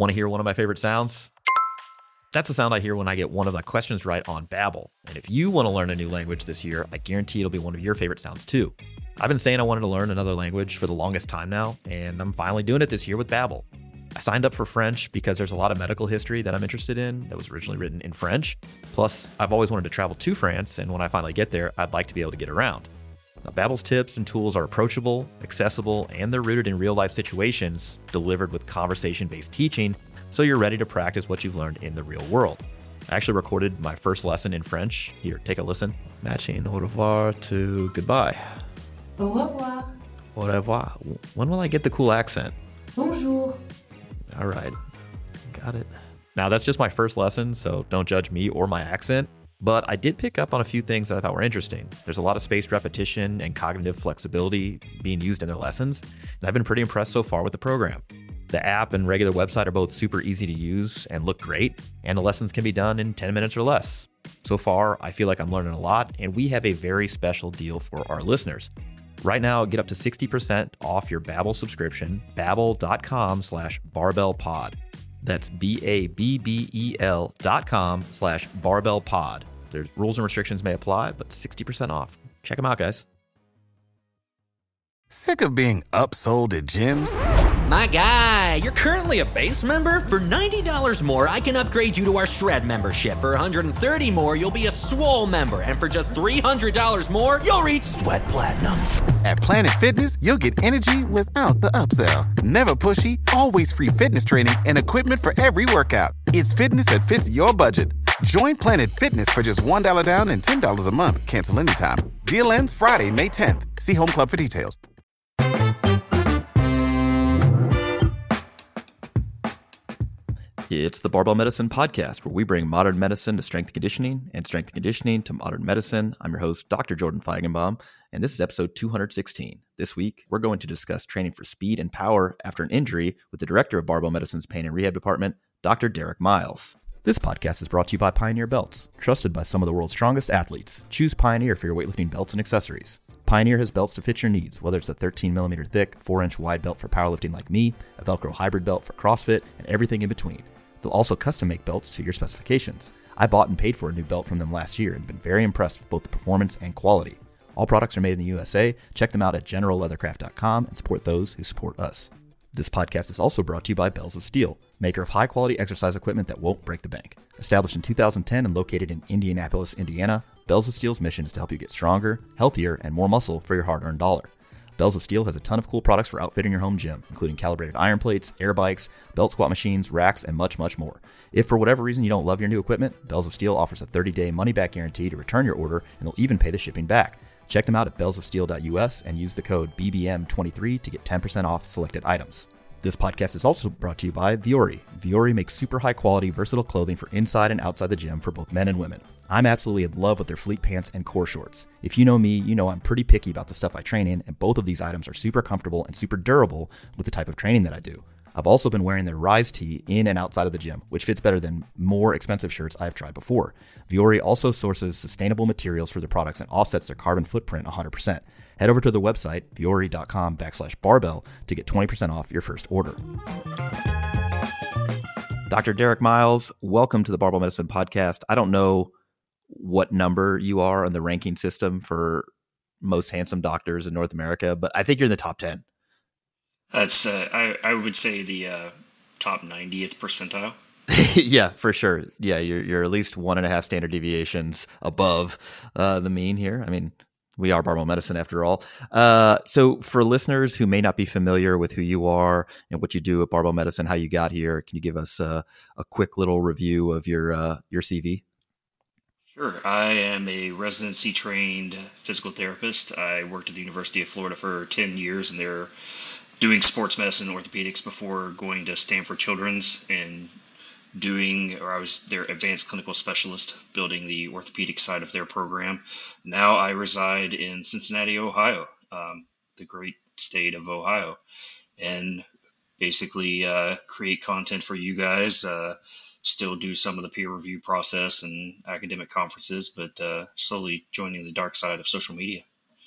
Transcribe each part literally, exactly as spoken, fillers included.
Want to hear one of my favorite sounds? That's the sound I hear when I get one of my questions right on Babbel. And if you want to learn a new language this year, I guarantee it'll be one of your favorite sounds too. I've been saying I wanted to learn another language for the longest time now, and I'm finally doing it this year with Babbel. I signed up for French because there's a lot of medical history that I'm interested in that was originally written in French. Plus, I've always wanted to travel to France, and when I finally get there, I'd like to be able to get around. Now, Babbel's tips and tools are approachable, accessible, and they're rooted in real-life situations, delivered with conversation-based teaching, so you're ready to practice what you've learned in the real world. I actually recorded my first lesson in French. Here, take a listen. Matching au revoir to goodbye. Au revoir. Au revoir. When will I get the cool accent? Bonjour. All right, got it. Now, that's just my first lesson, so don't judge me or my accent. But I did pick up on a few things that I thought were interesting. There's a lot of spaced repetition and cognitive flexibility being used in their lessons, and I've been pretty impressed so far with the program. The app and regular website are both super easy to use and look great, and the lessons can be done in ten minutes or less. So far, I feel like I'm learning a lot, and we have a very special deal for our listeners. Right now, get up to sixty percent off your Babbel subscription, babbel.com slash barbellpod. That's B-A-B-B-E-L dot com slash barbellpod. There's rules and restrictions may apply, but sixty percent off. Check them out, guys. Sick of being upsold at gyms? My guy, you're currently a base member? For ninety dollars more, I can upgrade you to our Shred membership. For one hundred thirty dollars more, you'll be a Swole member. And for just three hundred dollars more, you'll reach Sweat Platinum. At Planet Fitness, you'll get energy without the upsell. Never pushy, always free fitness training and equipment for every workout. It's fitness that fits your budget. Join Planet Fitness for just one dollar down and ten dollars a month. Cancel anytime. Deal ends Friday, May tenth. See Home Club for details. It's the Barbell Medicine Podcast, where we bring modern medicine to strength and conditioning and strength and conditioning to modern medicine. I'm your host, Doctor Jordan Feigenbaum, and this is episode two hundred sixteen. This week, we're going to discuss training for speed and power after an injury with the director of Barbell Medicine's Pain and Rehab Department, Doctor Derek Miles. This podcast is brought to you by Pioneer Belts, trusted by some of the world's strongest athletes. Choose Pioneer for your weightlifting belts and accessories. Pioneer has belts to fit your needs, whether it's a thirteen millimeter thick, four inch wide belt for powerlifting like me, a Velcro hybrid belt for CrossFit, and everything in between. They'll also custom make belts to your specifications. I bought and paid for a new belt from them last year and been very impressed with both the performance and quality. All products are made in the U S A. Check them out at general leathercraft dot com and support those who support us. This podcast is also brought to you by Bells of Steel, maker of high-quality exercise equipment that won't break the bank. Established in two thousand ten and located in Indianapolis, Indiana, Bells of Steel's mission is to help you get stronger, healthier, and more muscle for your hard-earned dollar. Bells of Steel has a ton of cool products for outfitting your home gym, including calibrated iron plates, air bikes, belt squat machines, racks, and much, much more. If for whatever reason you don't love your new equipment, Bells of Steel offers a thirty day money-back guarantee to return your order, and they'll even pay the shipping back. Check them out at bells of steel dot U S and use the code B B M twenty-three to get ten percent off selected items. This podcast is also brought to you by Vuori. Vuori makes super high-quality, versatile clothing for inside and outside the gym for both men and women. I'm absolutely in love with their fleet pants and core shorts. If you know me, you know I'm pretty picky about the stuff I train in, and both of these items are super comfortable and super durable with the type of training that I do. I've also been wearing their Rise tee in and outside of the gym, which fits better than more expensive shirts I've tried before. Vuori also sources sustainable materials for their products and offsets their carbon footprint one hundred percent. Head over to the website, vuori.com backslash barbell to get twenty percent off your first order. Doctor Derek Miles, welcome to the Barbell Medicine Podcast. I don't know what number you are on the ranking system for most handsome doctors in North America, but I think you're in the top ten. That's uh, I I would say the uh, top ninetieth percentile. Yeah, for sure. Yeah, you're you're at least one and a half standard deviations above uh, the mean here. I mean, we are Barbell Medicine after all. Uh, so for listeners who may not be familiar with who you are and what you do at Barbell Medicine, how you got here, can you give us uh, a quick little review of your uh, your C V? Sure. I am a residency trained physical therapist. I worked at the University of Florida for ten years, and they're doing sports medicine and orthopedics before going to Stanford Children's and doing, or I was their advanced clinical specialist, building the orthopedic side of their program. Now I reside in Cincinnati, Ohio, um, the great state of Ohio, and basically uh, create content for you guys, uh, still do some of the peer review process and academic conferences, but uh, slowly joining the dark side of social media.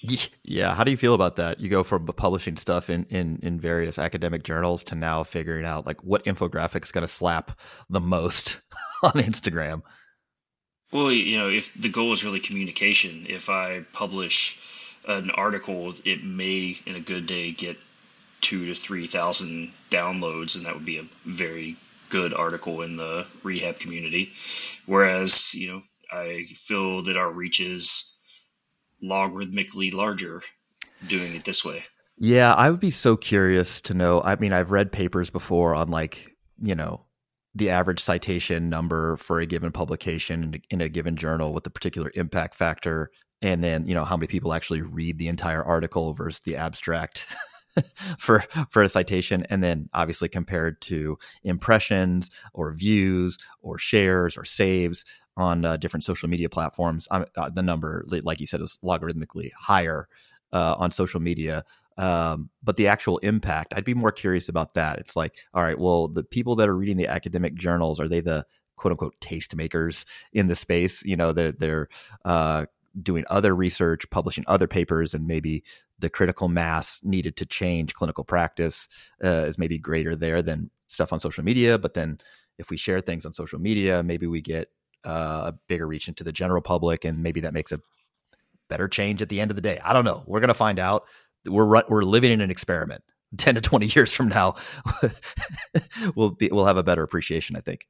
Yeah. How do you feel about that? You go from publishing stuff in, in, in various academic journals to now figuring out like what infographic is going to slap the most on Instagram. Well, you know, if the goal is really communication, if I publish an article, it may, in a good day, get two to three thousand downloads, and that would be a very good article in the rehab community. Whereas, you know, I feel that our reach is logarithmically larger doing it this way. Yeah, I would be so curious to know. I mean, I've read papers before on like, you know, the average citation number for a given publication in a, in a given journal with the particular impact factor. And then, you know, how many people actually read the entire article versus the abstract for, for a citation. And then obviously compared to impressions or views or shares or saves on uh, different social media platforms. Um, uh, the number, like you said, is logarithmically higher uh, on social media. Um, but the actual impact, I'd be more curious about that. It's like, all right, well, the people that are reading the academic journals, are they the quote unquote tastemakers in the space? You know, they're, they're uh, doing other research, publishing other papers, and maybe the critical mass needed to change clinical practice uh, is maybe greater there than stuff on social media. But then if we share things on social media, maybe we get Uh, a bigger reach into the general public, and maybe that makes a better change at the end of the day. I don't know. We're going to find out. We're we're living in an experiment. ten to twenty years from now, we'll be we'll have a better appreciation, I think.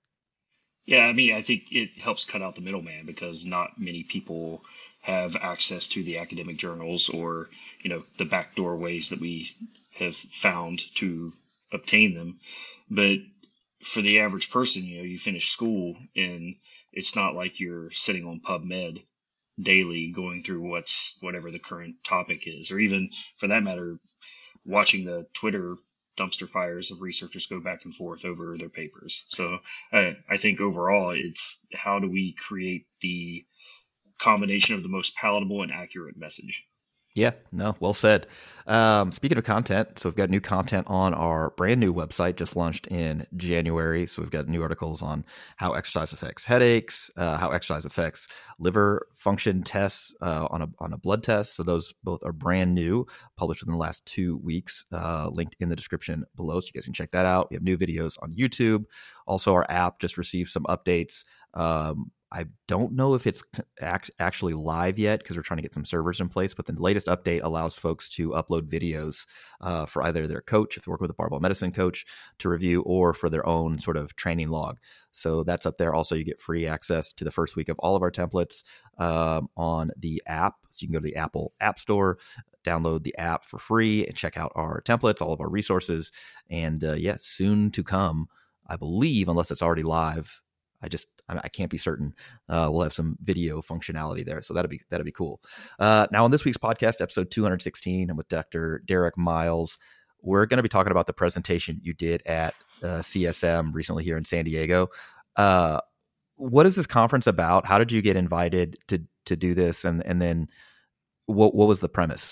Yeah, I mean, I think it helps cut out the middleman, because not many people have access to the academic journals, or, you know, the backdoor ways that we have found to obtain them. But for the average person, you know, you finish school and it's not like you're sitting on PubMed daily going through what's whatever the current topic is, or even for that matter, watching the Twitter dumpster fires of researchers go back and forth over their papers. So I, I think overall it's how do we create the combination of the most palatable and accurate message. Yeah, no, well said. Um, speaking of content, so we've got new content on our brand new website, just launched in January. So we've got new articles on how exercise affects headaches, uh, how exercise affects liver function tests uh, on a on a blood test. So those both are brand new, published within the last two weeks, uh, linked in the description below. So you guys can check that out. We have new videos on YouTube. Also, our app just received some updates. Um, I don't know if it's act- actually live yet, because we're trying to get some servers in place, but the latest update allows folks to upload videos uh, for either their coach, if they work with a barbell medicine coach, to review, or for their own sort of training log. So that's up there. Also, you get free access to the first week of all of our templates um, on the app. So you can go to the Apple App Store, download the app for free, and check out our templates, all of our resources. And uh, yeah, soon to come, I believe, unless it's already live, I just I can't be certain. Uh, we'll have some video functionality there, so that'll be that'll be cool. Uh, now, on this week's podcast, episode two hundred sixteen, I'm with Doctor Derek Miles. We're going to be talking about the presentation you did at uh, C S M recently here in San Diego. Uh, what is this conference about? How did you get invited to to do this, and and then what what was the premise?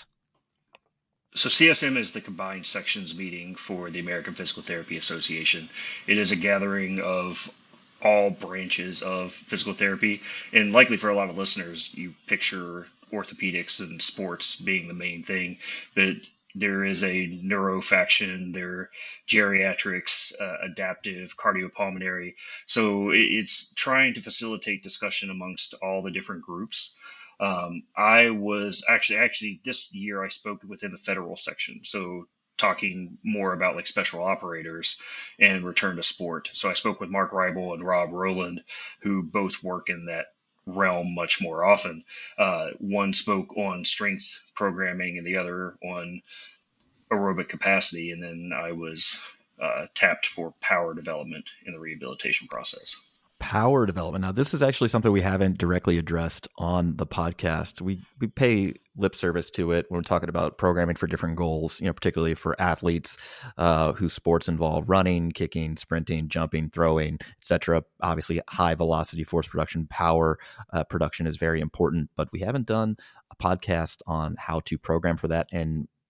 So C S M is the combined sections meeting for the American Physical Therapy Association. It is a gathering of all branches of physical therapy. And likely for a lot of listeners, you picture orthopedics and sports being the main thing, but there is a neuro faction, there geriatrics, uh, adaptive, cardiopulmonary. So it's trying to facilitate discussion amongst all the different groups. Um, I was actually, actually this year I spoke within the federal section. So talking more about like special operators and return to sport. So I spoke with Mark Reibel and Rob Rowland, who both work in that realm much more often. Uh, one spoke on strength programming and the other on aerobic capacity. And then I was uh, tapped for power development in the rehabilitation process. Power development. Now, this is actually something we haven't directly addressed on the podcast. We we pay lip service to it when we're talking about programming for different goals, you know, particularly for athletes uh, whose sports involve running, kicking, sprinting, jumping, throwing, et cetera. Obviously, high velocity force production, power uh, production is very important, but we haven't done a podcast on how to program for that. And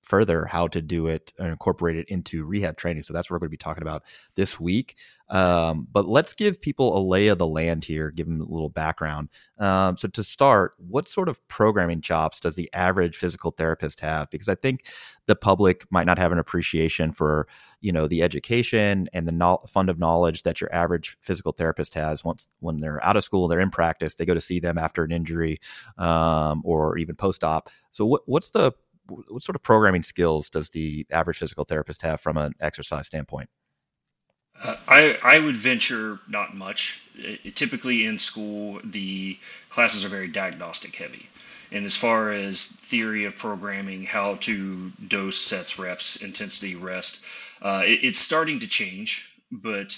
further how to do it and incorporate it into rehab training. So that's what we're going to be talking about this week. Um, but let's give people a lay of the land here, give them a little background. Um, so to start, what sort of programming chops does the average physical therapist have? Because I think the public might not have an appreciation for, you know, the education and the no- fund of knowledge that your average physical therapist has. Once when they're out of school, they're in practice, they go to see them after an injury um, or even post-op. So what, what's the what sort of programming skills does the average physical therapist have from an exercise standpoint? Uh, I, I would venture not much. It, typically in school, the classes are very diagnostic heavy. And as far as theory of programming, how to dose, sets, reps, intensity, rest, uh, it, it's starting to change. But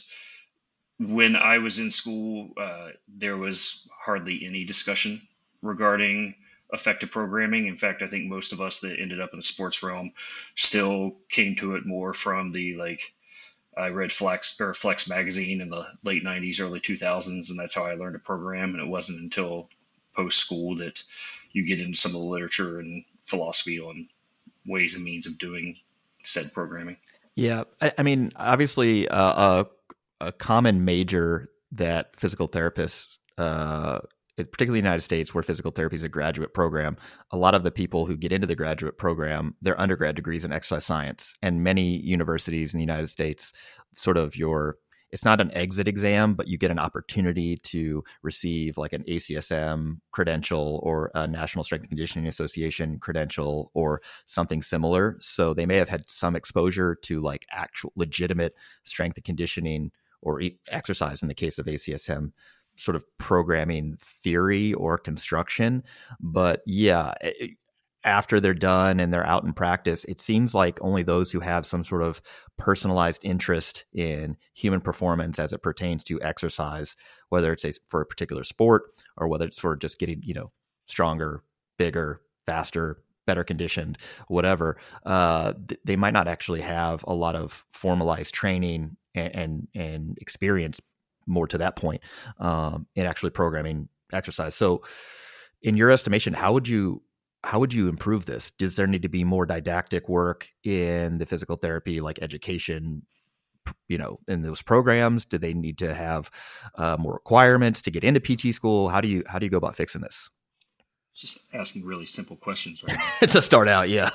when I was in school, uh, there was hardly any discussion regarding effective programming. In fact, I think most of us that ended up in the sports realm still came to it more from the like, I read Flex or Flex magazine in the late nineties, early two thousands, and that's how I learned to program. And it wasn't until post school that you get into some of the literature and philosophy on ways and means of doing said programming. Yeah. I, I mean, obviously uh, a, a common major that physical therapists, uh, particularly in the United States where physical therapy is a graduate program, a lot of the people who get into the graduate program, their undergrad degrees in exercise science, and many universities in the United States, sort of your, it's not an exit exam, but you get an opportunity to receive like an A C S M credential or a National Strength and Conditioning Association credential or something similar. So they may have had some exposure to like actual legitimate strength and conditioning or exercise in the case of A C S M sort of programming theory or construction. But yeah, it, after they're done and they're out in practice, it seems like only those who have some sort of personalized interest in human performance as it pertains to exercise, whether it's a, for a particular sport or whether it's for just getting, you know, stronger, bigger, faster, better conditioned, whatever, uh, th- they might not actually have a lot of formalized training and, and, and experience more to that point um, in actually programming exercise. So in your estimation, how would you how would you improve this? Does there need to be more didactic work in the physical therapy, like education, you know, in those programs? Do they need to have uh, more requirements to get into P T school? How do you how do you go about fixing this? Just asking really simple questions right now. To start out, yeah.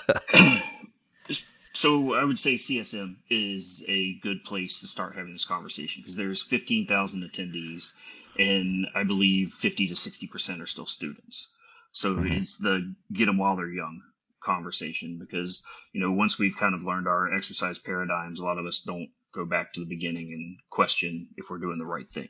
Just, so I would say C S M is a good place to start having this conversation because there's fifteen thousand attendees and I believe fifty to sixty percent are still students. So mm-hmm. It's the get them while they're young conversation because, you know, once we've kind of learned our exercise paradigms, a lot of us don't go back to the beginning and question if we're doing the right thing.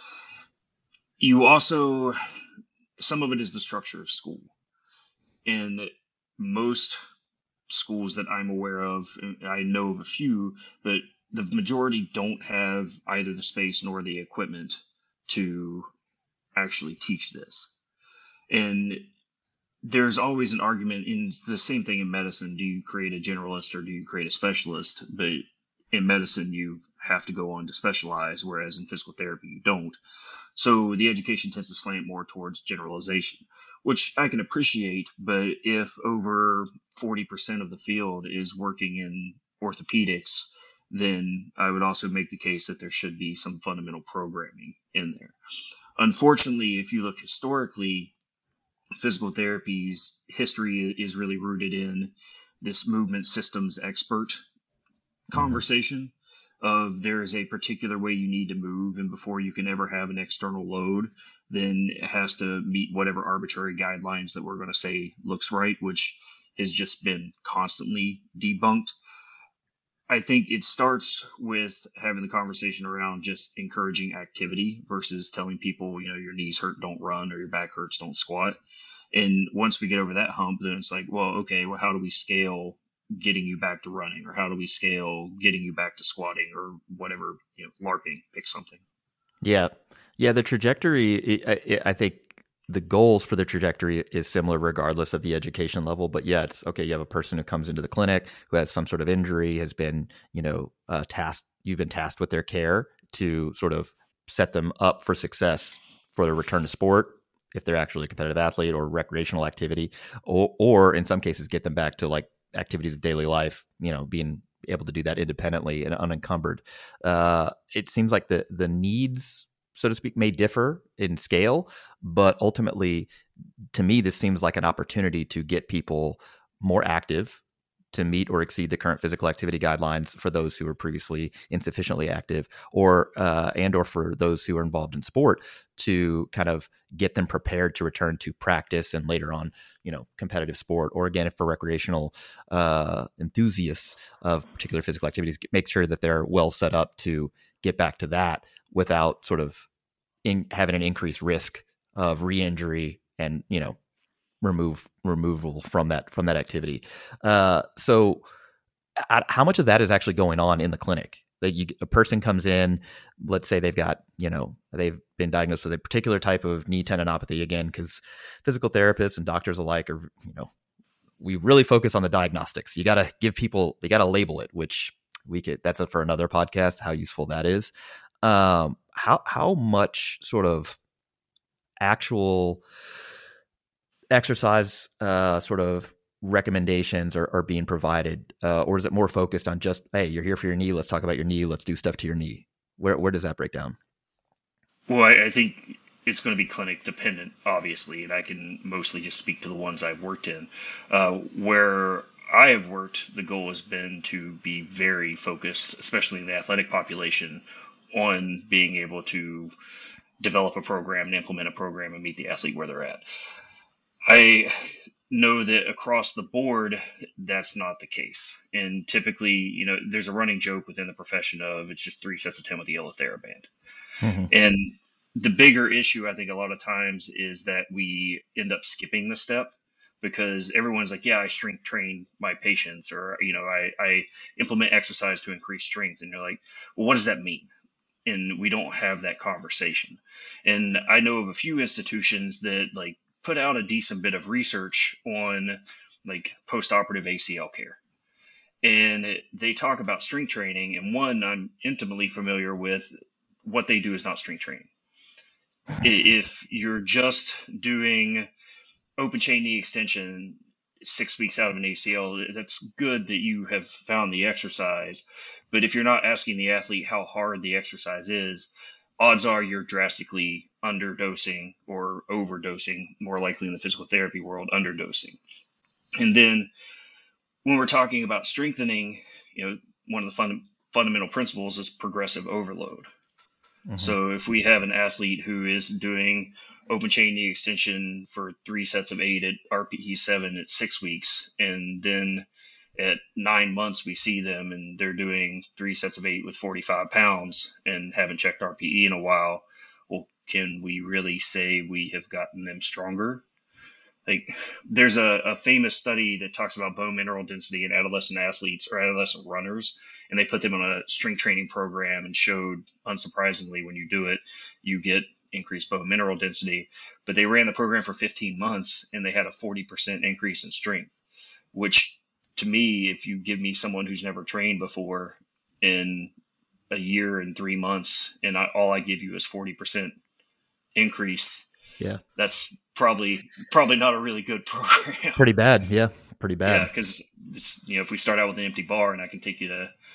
You also, some of it is the structure of school. And most schools that I'm aware of, I know of a few, but the majority don't have either the space nor the equipment to actually teach this. And there's always an argument in the same thing in medicine. Do you create a generalist or do you create a specialist? But in medicine, you have to go on to specialize, whereas in physical therapy, you don't. So the education tends to slant more towards generalization, which I can appreciate. But if over forty percent of the field is working in orthopedics, then I would also make the case that there should be some fundamental programming in there. Unfortunately, if you look historically, physical therapy's history is really rooted in this movement systems expert conversation of there is a particular way you need to move, and before you can ever have an external load, then it has to meet whatever arbitrary guidelines that we're going to say looks right, which has just been constantly debunked. I think it starts with having the conversation around just encouraging activity versus telling people, you know, your knees hurt, don't run, or your back hurts, don't squat. And once we get over that hump, then it's like, well, okay, well, how do we scale getting you back to running, or how do we scale getting you back to squatting, or whatever, you know, LARPing, pick something. Yeah. Yeah. The trajectory, I, I think the goals for the trajectory is similar regardless of the education level, but yeah, it's okay. You have a person who comes into the clinic who has some sort of injury, has been, you know, uh, tasked, you've been tasked with their care to sort of set them up for success for their return to sport, if they're actually a competitive athlete or recreational activity, or, or in some cases, get them back to like activities of daily life, you know, being able to do that independently and unencumbered. Uh, it seems like the the needs, so to speak, may differ in scale, but ultimately, to me, this seems like an opportunity to get people more active, to meet or exceed the current physical activity guidelines for those who were previously insufficiently active, or uh, and or for those who are involved in sport, to kind of get them prepared to return to practice and later on, you know, competitive sport, or again, if for recreational uh, enthusiasts of particular physical activities, make sure that they're well set up to get back to that without sort of in, having an increased risk of re-injury and, you know, remove removal from that from that activity. Uh, so, uh, how much of that is actually going on in the clinic? That you, a person comes in, let's say they've got, you know, they've been diagnosed with a particular type of knee tendinopathy. Again, because physical therapists and doctors alike are, you know, we really focus on the diagnostics. You got to give people, you got to label it, which we could. That's a, for another podcast. How useful that is. Um, how how much sort of actual exercise uh, sort of recommendations are, are being provided, uh, or is it more focused on just, hey, you're here for your knee, let's talk about your knee, let's do stuff to your knee? Where where does that break down? Well, I, I think it's going to be clinic dependent, obviously, and I can mostly just speak to the ones I've worked in. Uh, where I have worked, the goal has been to be very focused, especially in the athletic population, on being able to develop a program and implement a program and meet the athlete where they're at. I know that across the board, that's not the case. And typically, you know, there's a running joke within the profession of it's just three sets of ten with the yellow TheraBand. Mm-hmm. And the bigger issue, I think, a lot of times is that we end up skipping the step because everyone's like, yeah, I strength train my patients, or, you know, I, I implement exercise to increase strength. And you're like, well, what does that mean? And we don't have that conversation. And I know of a few institutions that like put out a decent bit of research on like post-operative A C L care. And it, they talk about strength training. And one, I'm intimately familiar with what they do is not strength training. If you're just doing open chain knee extension six weeks out of an A C L, that's good that you have found the exercise. But if you're not asking the athlete how hard the exercise is, odds are you're drastically underdosing or overdosing, more likely in the physical therapy world, underdosing. And then when we're talking about strengthening, you know, one of the fund- fundamental principles is progressive overload. Mm-hmm. So if we have an athlete who is doing open chain knee extension for three sets of eight at R P E seven at six weeks, and then at nine months we see them and they're doing three sets of eight with forty-five pounds and haven't checked R P E in a while, well, can we really say we have gotten them stronger? Like, there's a, a famous study that talks about bone mineral density in adolescent athletes or adolescent runners, and they put them on a strength training program and showed, unsurprisingly, when you do it, you get increased bone mineral density. But they ran the program for fifteen months and they had a forty percent increase in strength, which to me, if you give me someone who's never trained before in a year and three months, and I, all I give you is forty percent increase, yeah, that's probably probably not a really good program. Pretty bad, yeah, pretty bad. Yeah, because you know, if we start out with an empty bar and I can take you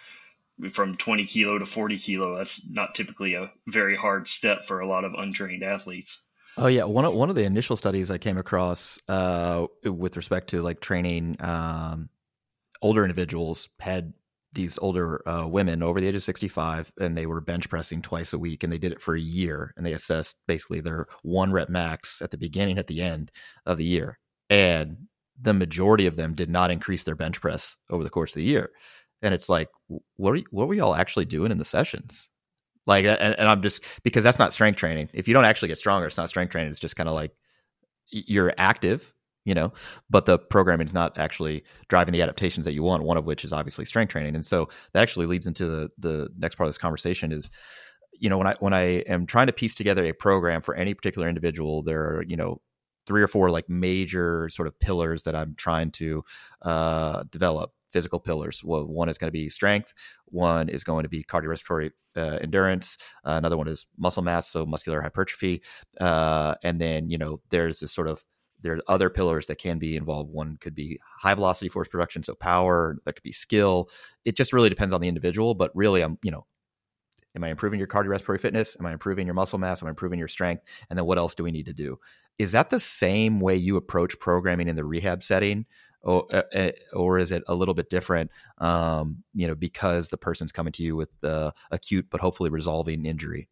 to from twenty kilo to forty kilo, that's not typically a very hard step for a lot of untrained athletes. Oh yeah, one of one of the initial studies I came across uh, with respect to like training um, older individuals had these older uh, women over the age of sixty-five, and they were bench pressing twice a week, and they did it for a year, and they assessed basically their one rep max at the beginning, at the end of the year, and the majority of them did not increase their bench press over the course of the year. And it's like, what are, what were y'all actually doing in the sessions? Like, and, and I'm just, because that's not strength training. If you don't actually get stronger, it's not strength training. It's just kind of like you're active, you know, but the programming is not actually driving the adaptations that you want, one of which is obviously strength training. And so that actually leads into the, the next part of this conversation is, you know, when I, when I am trying to piece together a program for any particular individual, there are, you know, three or four like major sort of pillars that I'm trying to uh, develop. Physical pillars. Well, one is going to be strength. One is going to be cardiorespiratory uh, endurance. Uh, another one is muscle mass, so muscular hypertrophy. Uh, and then, you know, there's this sort of There's other pillars that can be involved. One could be high velocity force production, so power. That could be skill. It just really depends on the individual. But really, I'm you know, am I improving your cardiorespiratory fitness? Am I improving your muscle mass? Am I improving your strength? And then what else do we need to do? Is that the same way you approach programming in the rehab setting? Or, uh, or is it a little bit different, um, you know, because the person's coming to you with uh, acute but hopefully resolving injury?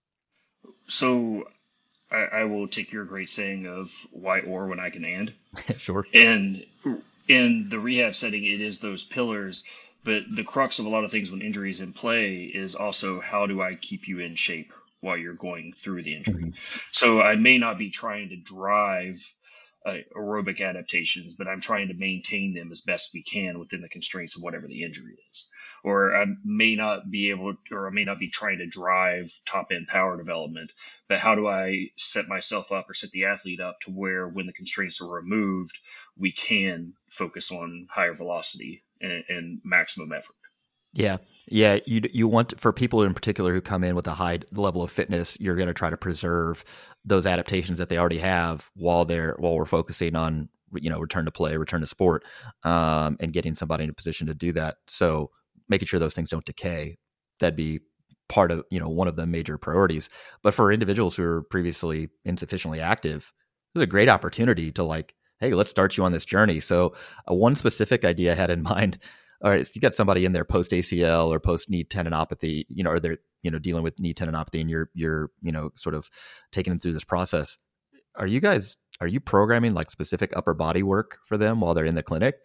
So I, I will take your great saying of why or when I can and. Sure. And in the rehab setting, it is those pillars. But the crux of a lot of things when injury is in play is also how do I keep you in shape while you're going through the injury? Mm-hmm. So I may not be trying to drive Uh, aerobic adaptations, but I'm trying to maintain them as best we can within the constraints of whatever the injury is. Or I may not be able, or I may not be trying to drive top end power development, but how do I set myself up or set the athlete up to where when the constraints are removed, we can focus on higher velocity and, and maximum effort. Yeah. Yeah. You, you want, for people in particular who come in with a high level of fitness, you're going to try to preserve those adaptations that they already have while they're, while we're focusing on, you know, return to play, return to sport, um, and getting somebody in a position to do that. So making sure those things don't decay, that'd be part of, you know, one of the major priorities. But for individuals who are previously insufficiently active, there's a great opportunity to like, hey, let's start you on this journey. So uh, one specific idea I had in mind, all right, if you got somebody in there post A C L or post knee tendinopathy, you know, or they're, you know, dealing with knee tendinopathy and you're, you're, you know, sort of taking them through this process, are you guys, are you programming like specific upper body work for them while they're in the clinic?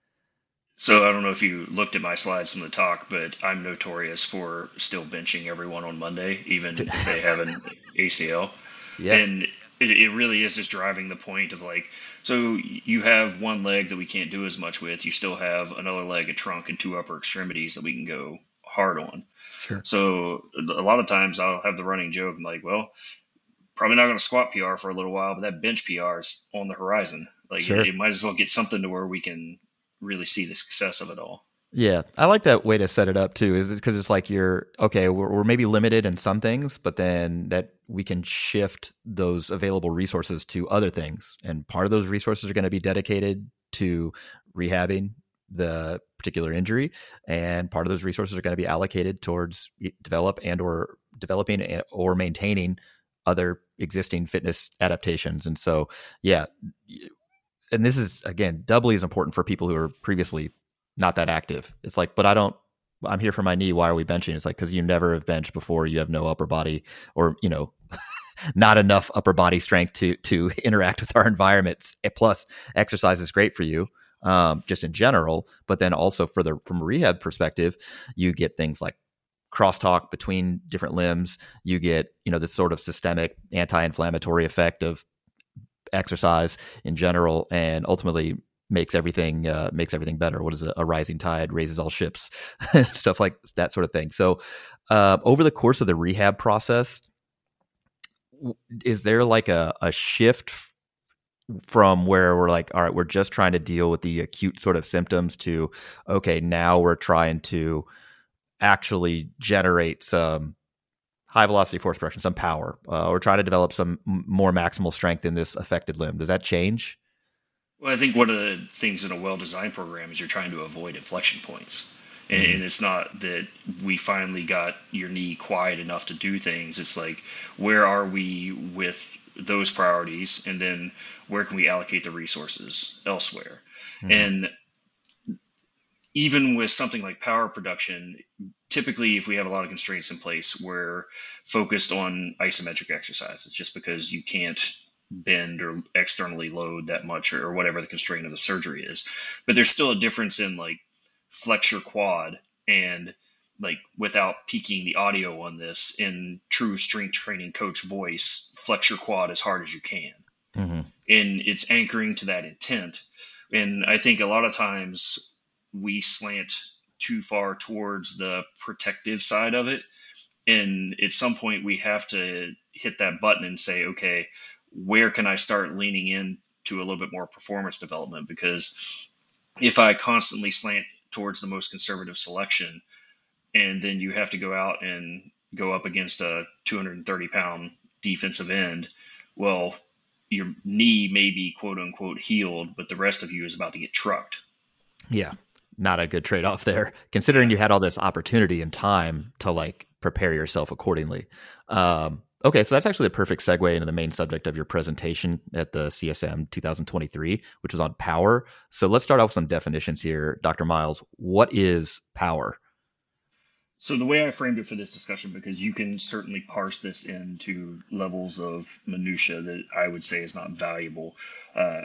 So I don't know if you looked at my slides from the talk, but I'm notorious for still benching everyone on Monday, even if they have an A C L. Yeah. And it, it really is just driving the point of like, so you have one leg that we can't do as much with. You still have another leg, a trunk, and two upper extremities that we can go hard on. Sure. So a lot of times I'll have the running joke. I'm like, well, probably not going to squat P R for a little while, but that bench P R is on the horizon. Like sure. it, it might as well get something to where we can really see the success of it all. Yeah. I like that way to set it up too, is because it's like you're, okay, we're, we're maybe limited in some things, but then that we can shift those available resources to other things. And part of those resources are going to be dedicated to rehabbing the particular injury. And part of those resources are going to be allocated towards develop and or developing or maintaining other existing fitness adaptations. And so, yeah. And this is, again, doubly as important for people who are previously not that active. It's like, but I don't, I'm here for my knee. Why are we benching? It's like, because you never have benched before. You have no upper body or, you know, not enough upper body strength to, to interact with our environment. Plus exercise is great for you, um, just in general, but then also for the, from a rehab perspective, you get things like crosstalk between different limbs. You get, you know, this sort of systemic anti-inflammatory effect of exercise in general, and ultimately makes everything uh, makes everything better. What is it? A rising tide raises all ships, stuff like that sort of thing. So uh, over the course of the rehab process, is there like a, a shift f- from where we're like, all right, we're just trying to deal with the acute sort of symptoms to, okay, now we're trying to actually generate some high velocity force production, some power, uh, or try to develop some m- more maximal strength in this affected limb? Does that change? Well, I think one of the things in a well-designed program is you're trying to avoid inflection points. And, mm-hmm. and it's not that we finally got your knee quiet enough to do things. It's like, where are we with those priorities? And then where can we allocate the resources elsewhere? Mm-hmm. And even with something like power production, typically if we have a lot of constraints in place, we're focused on isometric exercises just because you can't bend or externally load that much or, or whatever the constraint of the surgery is. But there's still a difference in like flex your quad and like, without peaking the audio on this, in true strength training coach voice, flex your quad as hard as you can. Mm-hmm. And it's anchoring to that intent. And I think a lot of times we slant too far towards the protective side of it. And at some point we have to hit that button and say, okay, where can I start leaning in to a little bit more performance development? Because if I constantly slant towards the most conservative selection, and then you have to go out and go up against a two hundred thirty pound defensive end, well, your knee may be quote unquote healed, but the rest of you is about to get trucked. Yeah. Not a good trade-off there, considering you had all this opportunity and time to like prepare yourself accordingly. Um, okay, so that's actually a perfect segue into the main subject of your presentation at the C S M twenty twenty-three, which was on power. So let's start off with some definitions here. Doctor Miles, what is power? So the way I framed it for this discussion, because you can certainly parse this into levels of minutia that I would say is not valuable. Uh,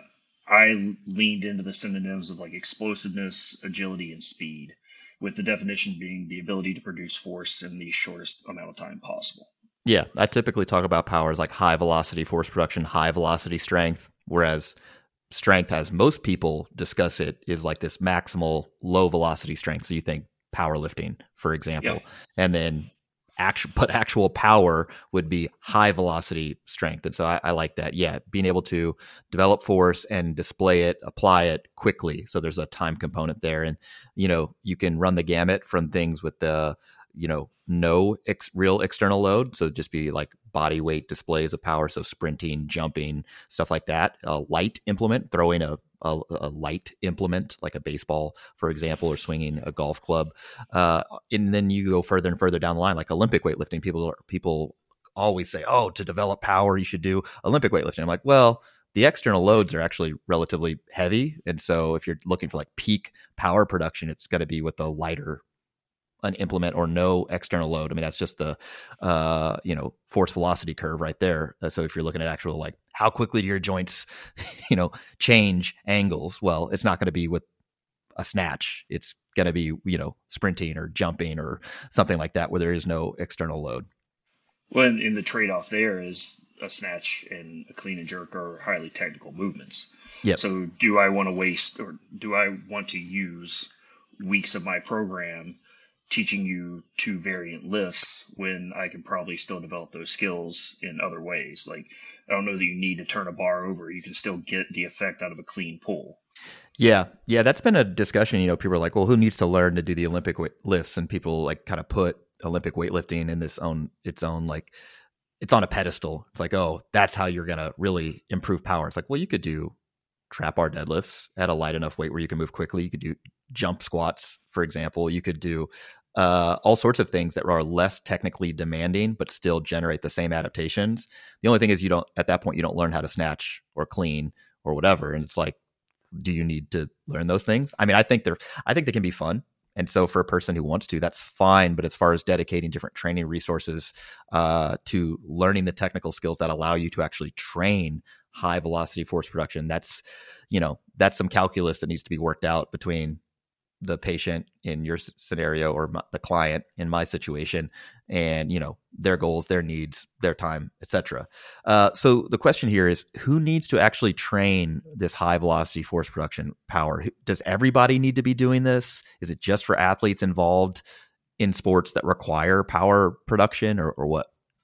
I leaned into the synonyms of like explosiveness, agility, and speed, with the definition being the ability to produce force in the shortest amount of time possible. Yeah, I typically talk about power as like high velocity force production, high velocity strength, whereas strength, as most people discuss it, is like this maximal low velocity strength. So you think powerlifting, for example, Yep. and then actual, but actual power would be high velocity strength. And so I, I like that. Yeah, being able to develop force and display it, apply it quickly. So there's a time component there, and you know you can run the gamut from things with the you know no ex- real external load. So just be like body weight displays of power. So sprinting, jumping, stuff like that. A light implement, throwing a A, a light implement like a baseball, for example, or swinging a golf club. Uh, and then you go further and further down the line, like Olympic weightlifting. People people always say, oh, to develop power, you should do Olympic weightlifting. I'm like, well, the external loads are actually relatively heavy. And so if you're looking for like peak power production, it's going to be with the lighter an implement or no external load. I mean, that's just the, uh, you know, force velocity curve right there. Uh, so if you're looking at actual, like how quickly do your joints, you know, change angles? Well, it's not going to be with a snatch. It's going to be, you know, sprinting or jumping or something like that where there is no external load. Well, and, and the trade-off there is a snatch and a clean and jerk are highly technical movements. Yep. So do I want to waste or do I want to use weeks of my program teaching you two variant lifts when I can probably still develop those skills in other ways? Like, I don't know that you need to turn a bar over. You can still get the effect out of a clean pull. Yeah. Yeah. That's been a discussion. You know, people are like, well, who needs to learn to do the Olympic weight lifts? And people like kind of put Olympic weightlifting in this own, its own, like it's on a pedestal. It's like, oh, that's how you're going to really improve power. It's like, well, you could do trap bar deadlifts at a light enough weight where you can move quickly. You could do jump squats, for example. You could do uh, all sorts of things that are less technically demanding, but still generate the same adaptations. The only thing is you don't, at that point, you don't learn how to snatch or clean or whatever. And it's like, do you need to learn those things? I mean, I think they're, I think they can be fun. And so for a person who wants to, that's fine. But as far as dedicating different training resources uh, to learning the technical skills that allow you to actually train high velocity force production, that's, you know, that's some calculus that needs to be worked out between the patient in your scenario or my, the client in my situation, and, you know, their goals, their needs, their time, et cetera. Uh, so the question here is, who needs to actually train this high velocity force production power? Does everybody need to be doing this? Is it just for athletes involved in sports that require power production, or, or what?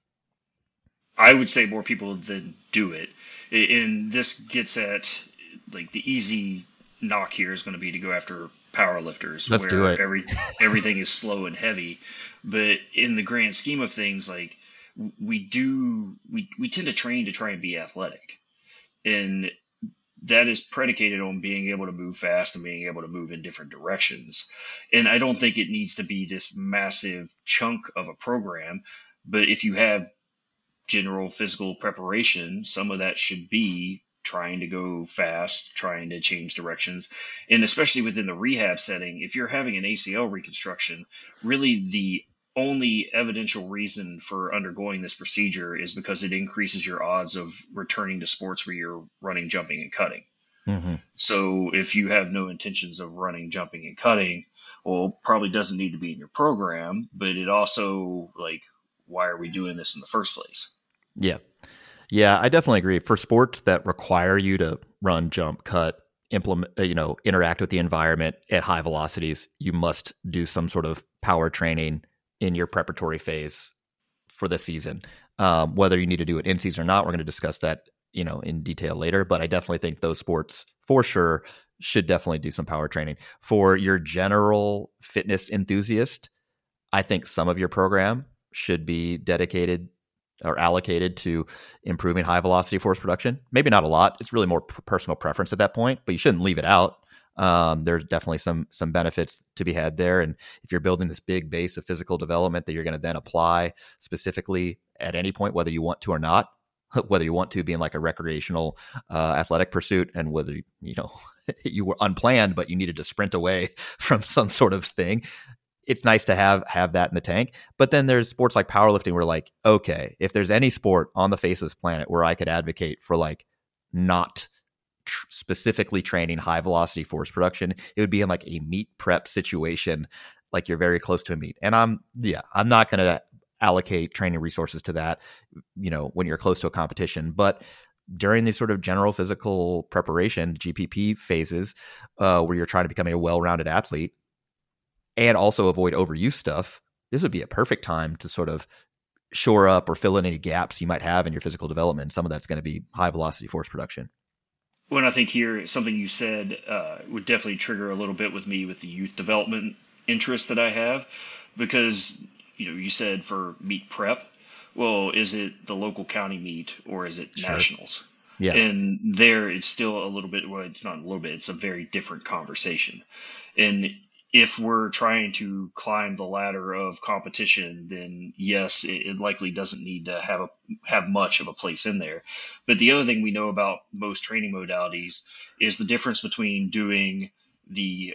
I would say more people than do it. And this gets at like the easy knock here is going to be to go after power lifters. Let's where do it. Every, everything is slow and heavy. But in the grand scheme of things, like we do, we, we tend to train to try and be athletic. And that is predicated on being able to move fast and being able to move in different directions. And I don't think it needs to be this massive chunk of a program. But if you have general physical preparation, some of that should be trying to go fast, trying to change directions. And especially within the rehab setting, if you're having an A C L reconstruction, really the only evidential reason for undergoing this procedure is because it increases your odds of returning to sports where you're running, jumping, and cutting. Mm-hmm. So if you have no intentions of running, jumping, and cutting, well, probably doesn't need to be in your program, but it also, like, why are we doing this in the first place? Yeah. Yeah, I definitely agree. For sports that require you to run, jump, cut, implement, you know, interact with the environment at high velocities, you must do some sort of power training in your preparatory phase for the season. Um, whether you need to do it in season or not, we're going to discuss that, you know, in detail later. But I definitely think those sports, for sure, should definitely do some power training. For your general fitness enthusiast, I think some of your program should be dedicated are allocated to improving high velocity force production. Maybe not a lot. It's really more p- personal preference at that point, but you shouldn't leave it out. Um, there's definitely some some benefits to be had there. And if you're building this big base of physical development that you're going to then apply specifically at any point, whether you want to or not, whether you want to be in like a recreational uh, athletic pursuit, and whether, you know, you were unplanned, but you needed to sprint away from some sort of thing, it's nice to have have that in the tank. But then there's sports like powerlifting where, like, okay, if there's any sport on the face of this planet where I could advocate for like not tr- specifically training high velocity force production, it would be in like a meet prep situation, like you're very close to a meet. And I'm, yeah, I'm not going to allocate training resources to that, you know, when you're close to a competition. But during these sort of general physical preparation, G P P phases, uh, where you're trying to become a well-rounded athlete and also avoid overuse stuff, this would be a perfect time to sort of shore up or fill in any gaps you might have in your physical development. Some of that's going to be high velocity force production. Well, I think here, something you said uh, would definitely trigger a little bit with me with the youth development interest that I have, because, you know, you said for meet prep, well, is it the local county meet or is it Sure. nationals? Yeah. And there it's still a little bit, well, it's not a little bit, it's a very different conversation. And if we're trying to climb the ladder of competition, then yes, it, it likely doesn't need to have a have much of a place in there. But the other thing we know about most training modalities is the difference between doing the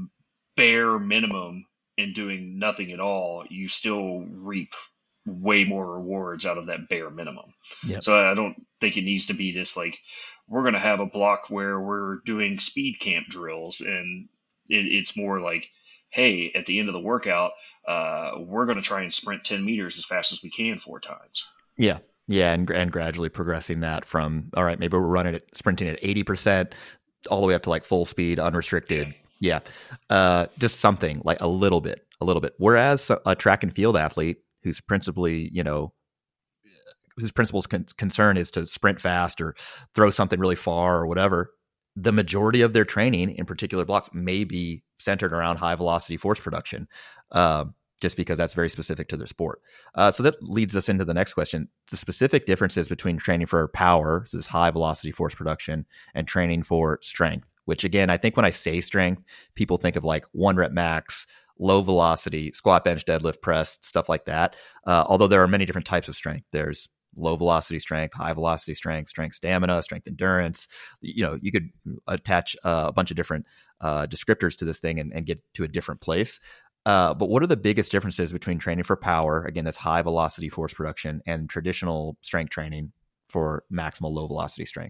bare minimum and doing nothing at all. You still reap way more rewards out of that bare minimum. Yep. So I don't think it needs to be this like, we're going to have a block where we're doing speed camp drills, and it, it's more like, hey, at the end of the workout, uh, we're going to try and sprint ten meters as fast as we can four times. Yeah. Yeah. And, and gradually progressing that from, all right, maybe we're running it, sprinting at eighty percent all the way up to like full speed, unrestricted. Yeah. Uh, just something like a little bit, a little bit. Whereas a track and field athlete who's principally, you know, whose principal con- concern is to sprint fast or throw something really far or whatever, the majority of their training in particular blocks may be centered around high velocity force production, uh, just because that's very specific to their sport. Uh, so that leads us into the next question: the specific differences between training for power, so this high velocity force production, and training for strength. Which, again, I think when I say strength, people think of like one rep max, low velocity, squat, bench, deadlift, press, stuff like that. Uh, although there are many different types of strength. There's low velocity strength, high velocity strength, strength stamina, strength endurance. You know, you could attach uh, a bunch of different uh, descriptors to this thing and, and get to a different place. Uh, but what are the biggest differences between training for power, again, that's high velocity force production, and traditional strength training for maximal low velocity strength?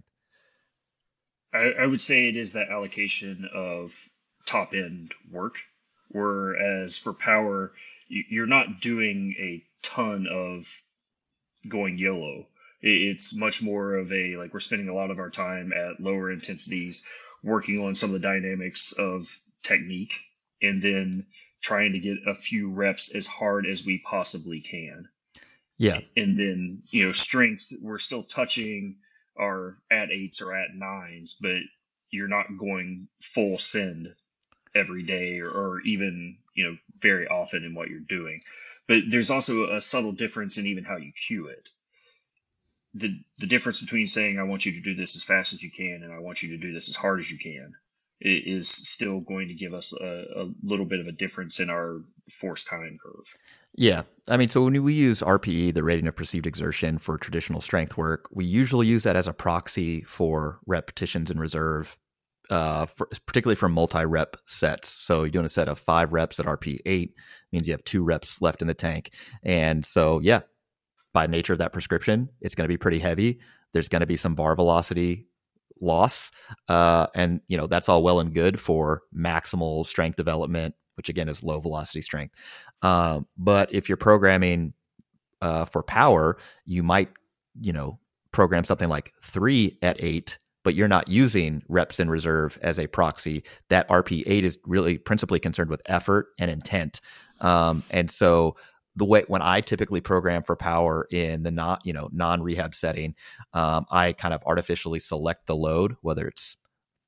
I, I would say it is that allocation of top end work, whereas for power, you, you're not doing a ton of going YOLO. It, it's much more of a, like, we're spending a lot of our time at lower intensities working on some of the dynamics of technique, and then trying to get a few reps as hard as we possibly can. Yeah. And then, you know, strength, we're still touching our at eights or at nines, but you're not going full send every day, or, or even, you know, very often in what you're doing. But there's also a subtle difference in even how you cue it. The the difference between saying, I want you to do this as fast as you can, and I want you to do this as hard as you can, it is still going to give us a, a little bit of a difference in our force time curve. Yeah. I mean, so when we use R P E, the rating of perceived exertion, for traditional strength work, we usually use that as a proxy for repetitions in reserve, uh, for, particularly for multi-rep sets. So you're doing a set of five reps at R P eight, means you have two reps left in the tank. And so, yeah, by nature of that prescription, it's going to be pretty heavy. There's going to be some bar velocity loss. Uh, and, you know, that's all well and good for maximal strength development, which again is low velocity strength. Um, but if you're programming uh, for power, you might, you know, program something like three at eight, but you're not using reps in reserve as a proxy. That R P eight is really principally concerned with effort and intent. Um, and so the way, when I typically program for power in the not, you know, non-rehab setting, um, I kind of artificially select the load, whether it's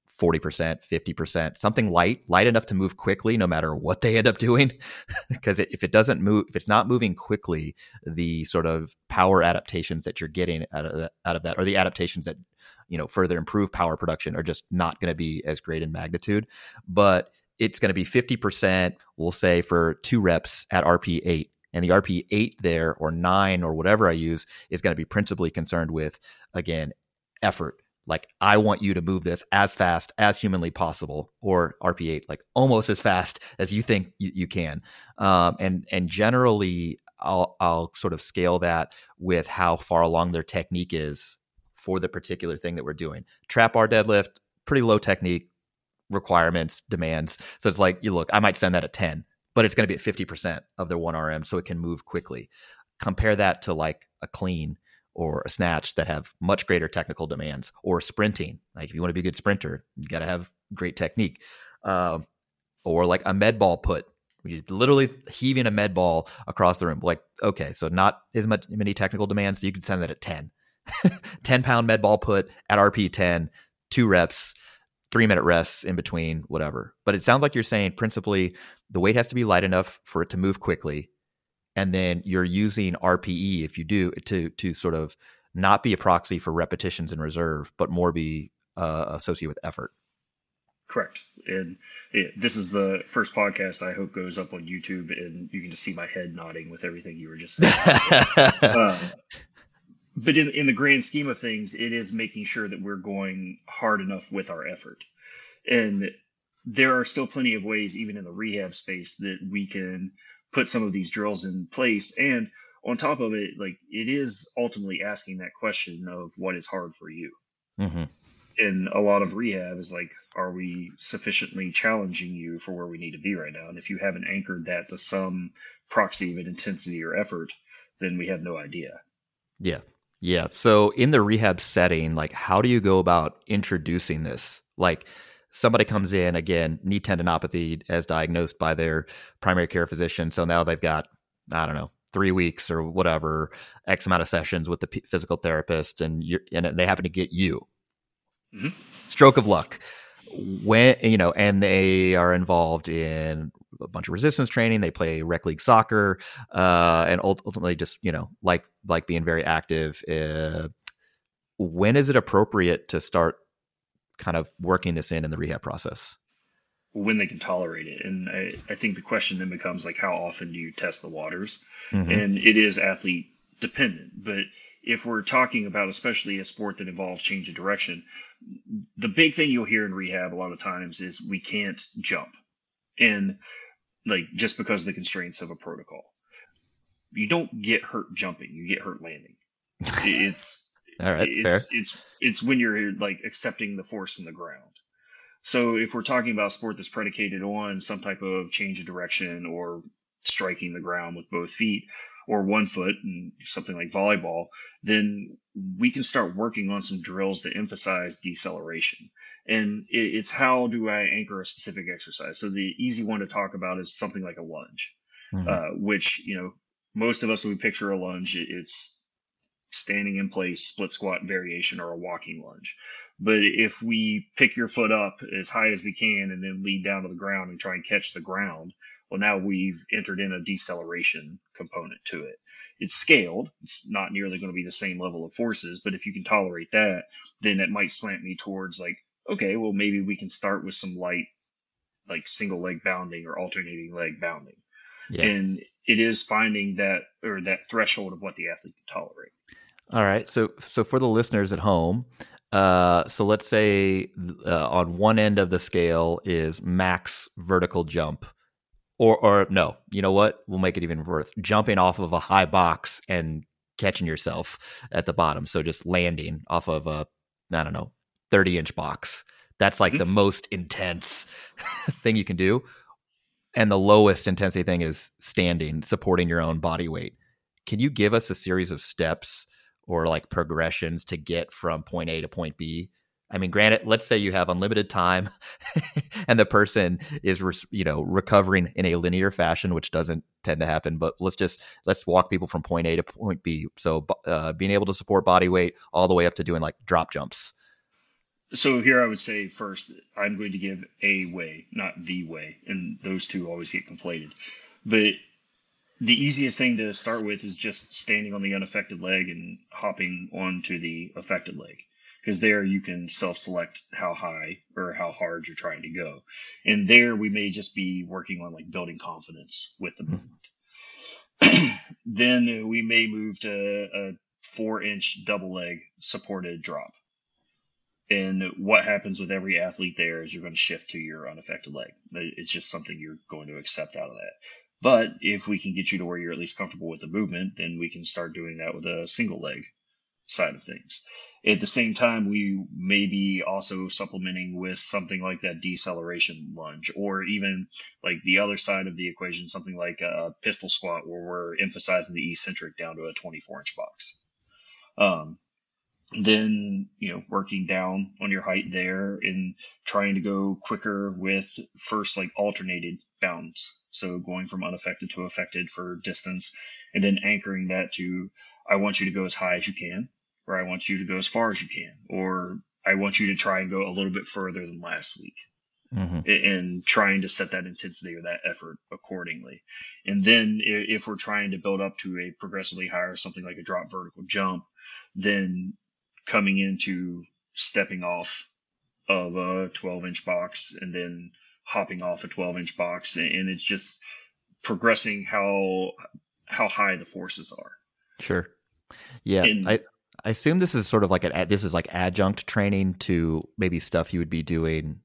forty percent, fifty percent, something light, light enough to move quickly, no matter what they end up doing. Because if it doesn't move, if it's not moving quickly, the sort of power adaptations that you're getting out of that, out of that, or the adaptations that, you know, further improve power production are just not going to be as great in magnitude. But it's going to be fifty percent, we'll say, for two reps at R P eight. And the R P eight there, or nine, or whatever I use, is going to be principally concerned with, again, effort. Like, I want you to move this as fast as humanly possible, or R P eight, like almost as fast as you think you, you can. Um, and and generally, I'll I'll sort of scale that with how far along their technique is for the particular thing that we're doing. Trap bar deadlift, pretty low technique requirements, demands. So it's like, you look, I might send that at ten, but it's going to be at fifty percent of their one R M, so it can move quickly. Compare that to like a clean or a snatch that have much greater technical demands, or sprinting. Like, if you want to be a good sprinter, you got to have great technique. Um, or like a med ball put, you're literally heaving a med ball across the room. Like, okay, so not as much many technical demands. So you can send that at ten, ten pound med ball put at R P ten, two reps, three minute rests in between, whatever. But it sounds like you're saying principally the weight has to be light enough for it to move quickly. And then you're using R P E, if you do, to to sort of not be a proxy for repetitions in reserve, but more be uh, associated with effort. Correct. And it, this is the first podcast I hope goes up on YouTube, and you can just see my head nodding with everything you were just saying. uh, but in, in the grand scheme of things, it is making sure that we're going hard enough with our effort. And there are still plenty of ways, even in the rehab space, that we can put some of these drills in place. And on top of it, like, it is ultimately asking that question of what is hard for you. Mm-hmm. And a lot of rehab is like, are we sufficiently challenging you for where we need to be right now? And if you haven't anchored that to some proxy of an intensity or effort, then we have no idea. Yeah. Yeah. So in the rehab setting, like, how do you go about introducing this? Like, somebody comes in, again, knee tendinopathy as diagnosed by their primary care physician. So now they've got, I don't know, three weeks or whatever, X amount of sessions with the p- physical therapist, and you're, and they happen to get you. Mm-hmm. Stroke of luck. When, you know, and they are involved in a bunch of resistance training. They play rec league soccer, uh, and ultimately just, you know, like, like being very active. Uh, when is it appropriate to start kind of working this in in the rehab process? When they can tolerate it. And I, I think the question then becomes, like, how often do you test the waters? Mm-hmm. And it is athlete dependent. But if we're talking about especially a sport that involves change of direction, the big thing you'll hear in rehab a lot of times is we can't jump. And like, just because of the constraints of a protocol, you don't get hurt jumping, you get hurt landing. It's, All right, it's, fair. it's, it's when you're like accepting the force from the ground. So if we're talking about a sport that's predicated on some type of change of direction or striking the ground with both feet or one foot, and something like volleyball, then we can start working on some drills that emphasize deceleration. And it's how do I anchor a specific exercise? So the easy one to talk about is something like a lunge, Mm-hmm. uh, which, you know, most of us, when we picture a lunge, it's standing in place, split squat variation, or a walking lunge. But if we pick your foot up as high as we can and then lead down to the ground and try and catch the ground, well, now we've entered in a deceleration component to it. It's scaled. It's not nearly going to be the same level of forces, but if you can tolerate that, then it might slant me towards like, okay, well, maybe we can start with some light, like single leg bounding or alternating leg bounding. Yeah. And it is finding that, or that threshold of what the athlete can tolerate. All right. So, so for the listeners at home, uh, so let's say uh, on one end of the scale is max vertical jump, or, or no, you know what? We'll make it even worse. Jumping off of a high box and catching yourself at the bottom. So just landing off of a, I don't know, thirty inch box. That's like mm-hmm. the most intense thing you can do. And the lowest intensity thing is standing, supporting your own body weight. Can you give us a series of steps or like progressions to get from point A to point B? I mean, granted, let's say you have unlimited time and the person is, you know, recovering in a linear fashion, which doesn't tend to happen, but let's just, let's walk people from point A to point B. So uh, being able to support body weight all the way up to doing like drop jumps. So here I would say first, I'm going to give a way, not the way, and those two always get conflated. But the easiest thing to start with is just standing on the unaffected leg and hopping onto the affected leg. Because there you can self-select how high or how hard you're trying to go. And there we may just be working on like building confidence with the movement. Then we may move to a four inch double leg supported drop. And what happens with every athlete there is you're going to shift to your unaffected leg. It's just something you're going to accept out of that. But if we can get you to where you're at least comfortable with the movement, then we can start doing that with a single leg side of things. At the same time, we may be also supplementing with something like that deceleration lunge, or even like the other side of the equation, something like a pistol squat where we're emphasizing the eccentric down to a twenty-four inch box. Um, then, you know, working down on your height there and trying to go quicker with first like alternated bounds. So going from unaffected to affected for distance, and then anchoring that to, I want you to go as high as you can, or I want you to go as far as you can, or I want you to try and go a little bit further than last week. Mm-hmm. And trying to set that intensity or that effort accordingly. And then if we're trying to build up to a progressively higher, something like a drop vertical jump, then coming into stepping off of a twelve inch box and then hopping off a twelve inch box. And it's just progressing how, how high the forces are. Sure. Yeah. And, I, I assume this is sort of like an, this is like adjunct training to maybe stuff you would be doing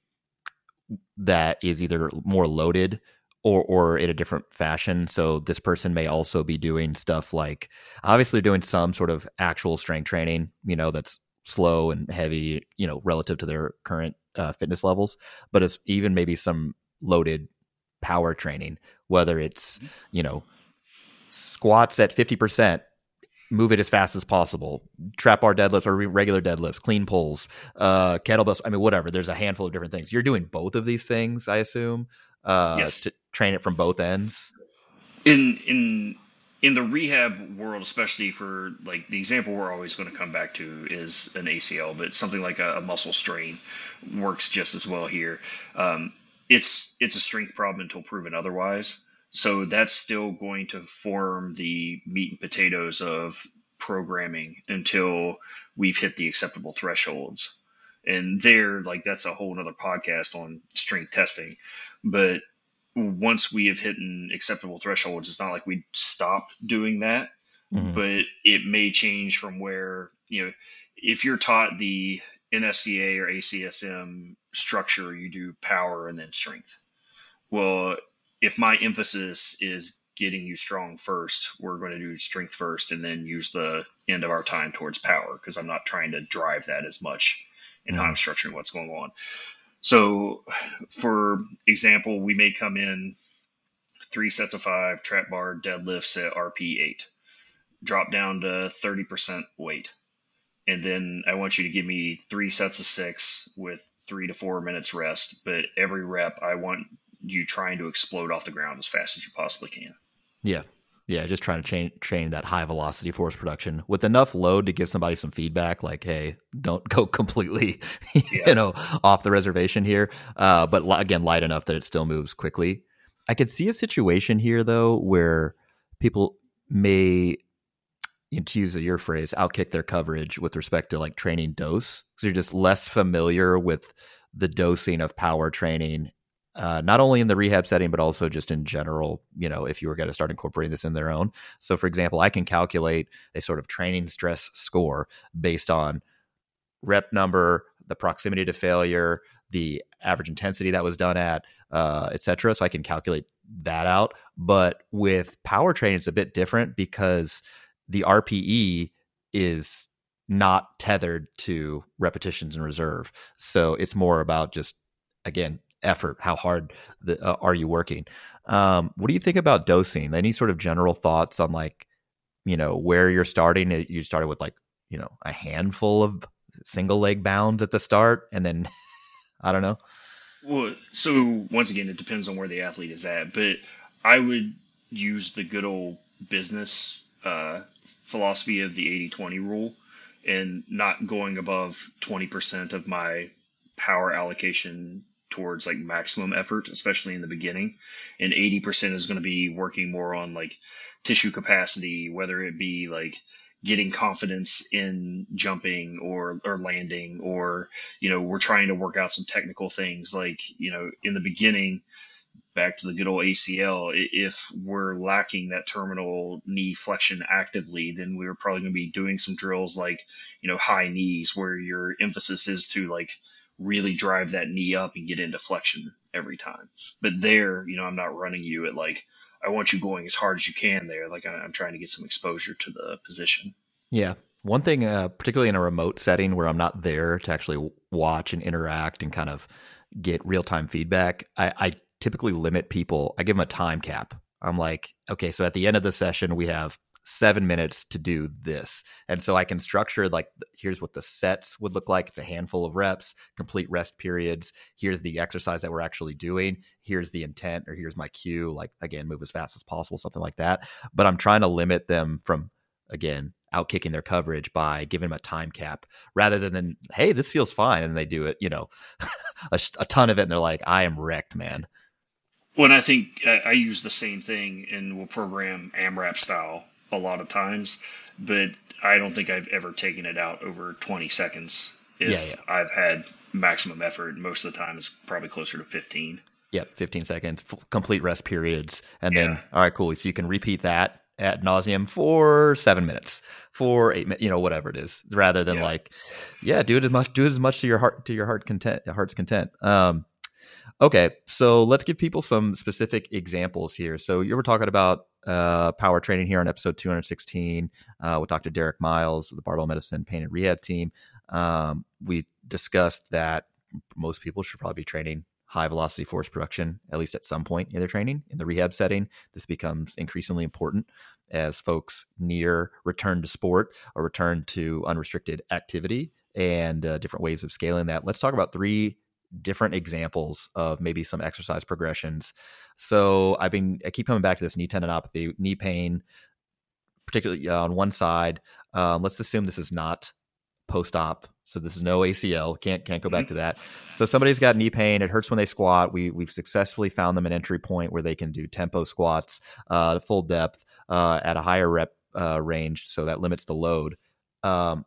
that is either more loaded or or in a different fashion. So this person may also be doing stuff like, obviously doing some sort of actual strength training, you know, that's slow and heavy, you know, relative to their current uh, fitness levels, but it's even maybe some loaded power training, whether it's, you know, squats at fifty percent, move it as fast as possible, trap bar deadlifts or regular deadlifts, clean pulls, uh, kettlebells. I mean, whatever. There's a handful of different things. You're doing both of these things, I assume, uh, yes. to train it from both ends. In in in the rehab world, especially for like the example we're always going to come back to is an A C L, but something like a, a muscle strain works just as well here. Um, it's it's a strength problem until proven otherwise. So that's still going to form the meat and potatoes of programming until we've hit the acceptable thresholds. And there, like, that's a whole nother podcast on strength testing. But once we have hit an acceptable thresholds, it's not like we stop doing that, mm-hmm. but it may change from where, you know, if you're taught the N S C A or A C S M structure, you do power and then strength. Well, if my emphasis is getting you strong first, we're going to do strength first and then use the end of our time towards power, because I'm not trying to drive that as much in how I'm structuring what's going on. So, for example, we may come in three sets of five, trap bar deadlifts at R P eight, drop down to thirty percent weight. And then I want you to give me three sets of six with three to four minutes rest. But every rep, I want you trying to explode off the ground as fast as you possibly can. Yeah. Yeah. Just trying to train, train that high velocity force production with enough load to give somebody some feedback. Like, hey, don't go completely, yeah. you know, off the reservation here. Uh, but again, light enough that it still moves quickly. I could see a situation here though, where people may, to use your phrase, outkick their coverage with respect to like training dose. So you're just less familiar with the dosing of power training. Uh, not only in the rehab setting, but also just in general, you know, if you were going to start incorporating this in their own. So for example, I can calculate a sort of training stress score based on rep number, the proximity to failure, the average intensity that was done at, uh, et cetera. So I can calculate that out. But with power training, it's a bit different because the R P E is not tethered to repetitions in reserve. So it's more about just, again, effort. How hard the, uh, are you working? Um, what do you think about dosing? Any sort of general thoughts on like, you know, where you're starting? You started with like, you know, a handful of single leg bounds at the start, and then I don't know. Well, so once again, it depends on where the athlete is at, but I would use the good old business uh, philosophy of the eighty twenty rule. and not going above twenty percent of my power allocation towards like maximum effort, especially in the beginning. And eighty percent is going to be working more on like tissue capacity, whether it be like getting confidence in jumping or, or landing, or, you know, we're trying to work out some technical things like, you know, in the beginning, back to the good old A C L, if we're lacking that terminal knee flexion actively, then we're probably going to be doing some drills like, you know, high knees, where your emphasis is to like really drive that knee up and get into flexion every time. But there, you know, I'm not running you at like, I want you going as hard as you can there. Like I'm trying to get some exposure to the position. Yeah. One thing, uh, particularly in a remote setting where I'm not there to actually watch and interact and kind of get real-time feedback, I, I typically limit people. I give them a time cap. I'm like, okay, so at the end of the session, we have seven minutes to do this. And so I can structure like, here's what the sets would look like. It's a handful of reps, complete rest periods. Here's the exercise that we're actually doing. Here's the intent, or here's my cue, like, again, move as fast as possible, something like that. But I'm trying to limit them from, again, out kicking their coverage by giving them a time cap rather than, than hey, this feels fine. And they do it, you know, a, a ton of it. And they're like, I am wrecked, man. Well, I think I, I use the same thing and will program AMRAP style a lot of times, but I don't think I've ever taken it out over twenty seconds. If yeah, yeah. I've had maximum effort, most of the time it's probably closer to fifteen. Yep, fifteen seconds, f- complete rest periods. And Yeah. then, all right, cool. So you can repeat that ad nauseum for seven minutes, for eight minutes, you know, whatever it is, rather than Yeah. like, yeah, do it as much, do it as much to your heart, to your heart content, heart's content. Um, okay. So let's give people some specific examples here. So you were talking about uh, power training here on episode two hundred sixteen uh, with Doctor Derek Miles of the Barbell Medicine Pain and Rehab team. Um, we discussed that most people should probably be training high velocity force production, at least at some point in their training. In the rehab setting, this becomes increasingly important as folks near return to sport or return to unrestricted activity, and uh, different ways of scaling that. Let's talk about three different examples of maybe some exercise progressions. So I've been, I keep coming back to this knee tendinopathy, knee pain, particularly on one side. Um, let's assume this is not post-op. So this is no A C L. Can't can't go back to that. So somebody's got knee pain. It hurts when they squat. We we've successfully found them an entry point where they can do tempo squats, uh, full depth, uh, at a higher rep uh, range. So that limits the load. Um,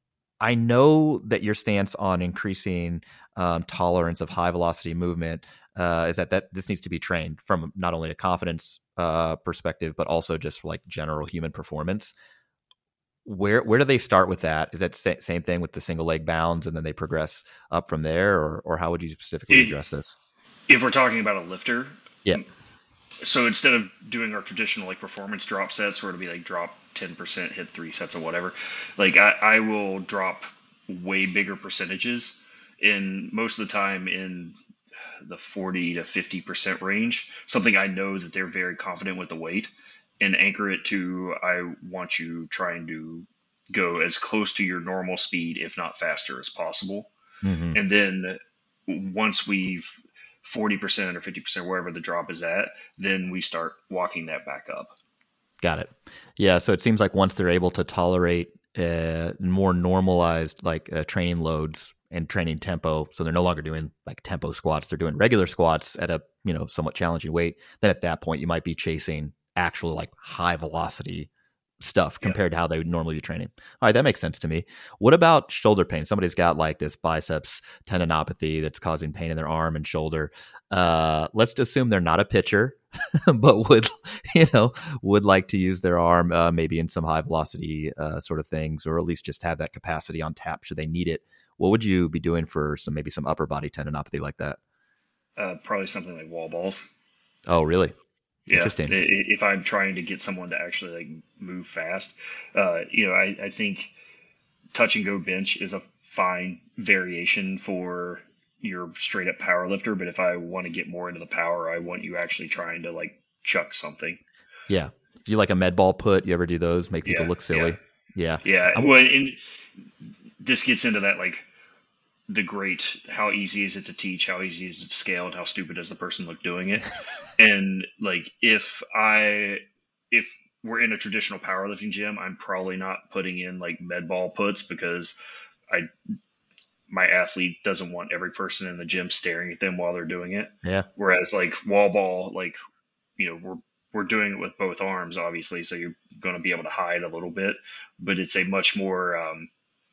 I know that your stance on increasing um, tolerance of high velocity movement uh, is that, that this needs to be trained from not only a confidence uh, perspective, but also just like general human performance. Where where do they start with that? Is that sa- same thing with the single leg bounds, and then they progress up from there, or or how would you specifically address this? If we're talking about a lifter, Yeah. so instead of doing our traditional like performance drop sets where it'll be like drop ten percent, hit three sets or whatever, like I, I will drop way bigger percentages, in most of the time in the forty to fifty percent range, something I know that they're very confident with the weight, and anchor it to, I want you trying to go as close to your normal speed, if not faster as possible. Mm-hmm. And then once we've forty percent or fifty percent, wherever the drop is at, then we start walking that back up. Got it. Yeah. So it seems like once they're able to tolerate uh, more normalized like uh, training loads and training tempo, so they're no longer doing like tempo squats, they're doing regular squats at a, you know, somewhat challenging weight, then at that point you might be chasing actual like high velocity stuff compared yeah. to how they would normally be training. All right, that makes sense to me. What about shoulder pain? Somebody's got like this biceps tendinopathy that's causing pain in their arm and shoulder. Uh, let's assume they're not a pitcher, but would, you know, would like to use their arm uh, maybe in some high velocity uh, sort of things, or at least just have that capacity on tap should they need it. What would you be doing for some maybe some upper body tendinopathy like that? Uh, probably something like wall balls. Oh, really? Yeah, Interesting. If I'm trying to get someone to actually like move fast, uh, you know, I, I think touch and go bench is a fine variation for your straight up power lifter. But if I want to get more into the power, I want you actually trying to like chuck something. Yeah. Do you like a med ball put? You ever do those? Make people yeah, look silly. Yeah. Yeah. Yeah. Well, and this gets into that like the great, how easy is it to teach, how easy is it to scale, and how stupid does the person look doing it. And like, if I, if we're in a traditional powerlifting gym, I'm probably not putting in like med ball puts because I my athlete doesn't want every person in the gym staring at them while they're doing it. Yeah. Whereas like wall ball, like, you know, we're we're doing it with both arms, obviously, so you're going to be able to hide a little bit, but it's a much more um,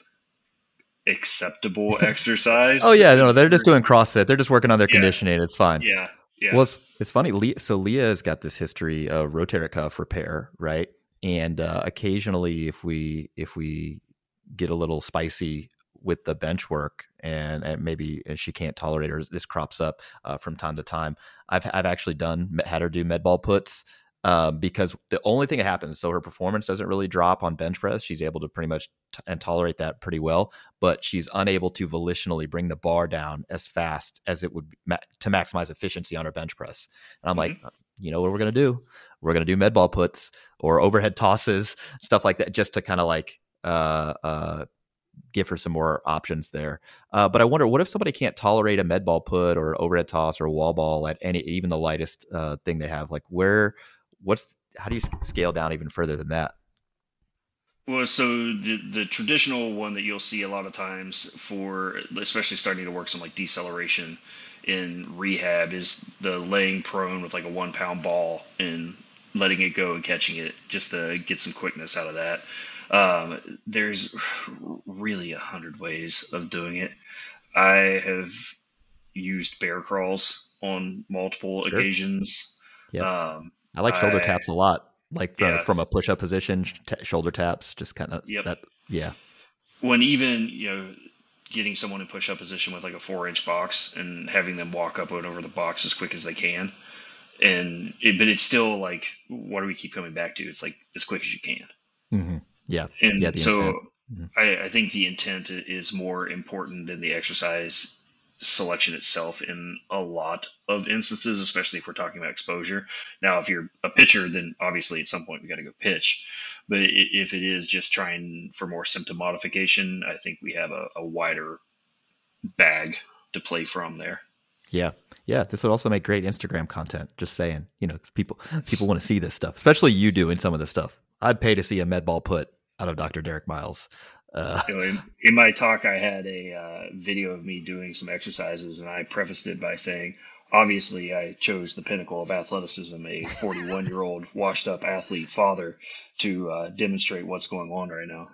acceptable exercise. Oh yeah, no, they're just doing CrossFit. They're just working on their Yeah. conditioning. It's fine. Yeah, yeah. Well, it's, it's funny. Leah, so Leah has got this history of rotator cuff repair, right? And uh, occasionally, if we if we get a little spicy with the bench work, and, and maybe she can't tolerate or this crops up uh, from time to time, I've I've actually done had her do med ball puts. Uh, because the only thing that happens, so her performance doesn't really drop on bench press. She's able to pretty much t- and tolerate that pretty well, but she's unable to volitionally bring the bar down as fast as it would ma- to maximize efficiency on her bench press. And I'm Mm-hmm. like, you know what we're going to do? We're going to do med ball puts or overhead tosses, stuff like that, just to kind of like uh, uh, give her some more options there. Uh, but I wonder, what if somebody can't tolerate a med ball put or overhead toss or a wall ball at any, even the lightest uh, thing they have? Like where, what's, how do you scale down even further than that? Well, so the the traditional one that you'll see a lot of times for, especially starting to work some like deceleration in rehab, is the laying prone with like a one pound ball and letting it go and catching it just to get some quickness out of that. Um, there's really a hundred ways of doing it. I have used bear crawls on multiple Sure. occasions. Yep. Um, I like shoulder I- taps a lot, like from, Yeah. from a push up position, t- shoulder taps, just kind of Yep. that. Yeah. when even, you know, getting someone in push up position with like a four inch box and having them walk up and over the box as quick as they can. And it, but it's still like, what do we keep coming back to? It's like as quick as you can. Mm-hmm. Yeah. And Yeah, the so intent. Mhm. I, I think the intent is more important than the exercise selection itself in a lot of instances, especially if we're talking about exposure. Now, if you're a pitcher, then obviously at some point we got to go pitch. But i- if it is just trying for more symptom modification, I think we have a, a wider bag to play from there. Yeah. Yeah. This would also make great Instagram content. Just saying, you know, 'cause people, people want to see this stuff, especially you doing some of this stuff. I'd pay to see a med ball put out of Doctor Derek Miles. Uh, You know, in, in my talk, I had a uh, video of me doing some exercises, and I prefaced it by saying, obviously, I chose the pinnacle of athleticism, a forty-one-year-old washed-up athlete father, to uh, demonstrate what's going on right now.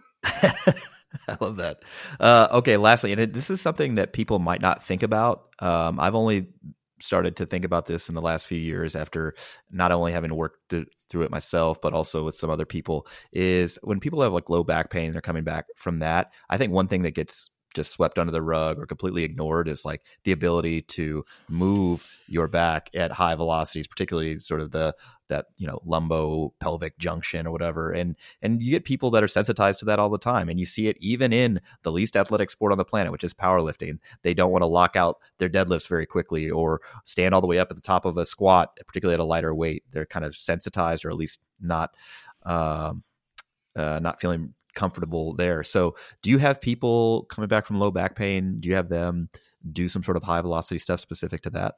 I love that. Uh, okay, lastly, and it, this is something that people might not think about. Um, I've only started to think about this in the last few years after not only having worked th- through it myself, but also with some other people, is when people have like low back pain and they're coming back from that. I think one thing that gets just swept under the rug or completely ignored is like the ability to move your back at high velocities, particularly sort of the, that, you know, lumbo pelvic junction or whatever. And, and you get people that are sensitized to that all the time. And you see it even in the least athletic sport on the planet, which is powerlifting. They don't want to lock out their deadlifts very quickly or stand all the way up at the top of a squat, particularly at a lighter weight. They're kind of sensitized, or at least not, um, uh, not feeling comfortable there. So do you have people coming back from low back pain? Do you have them do some sort of high velocity stuff specific to that?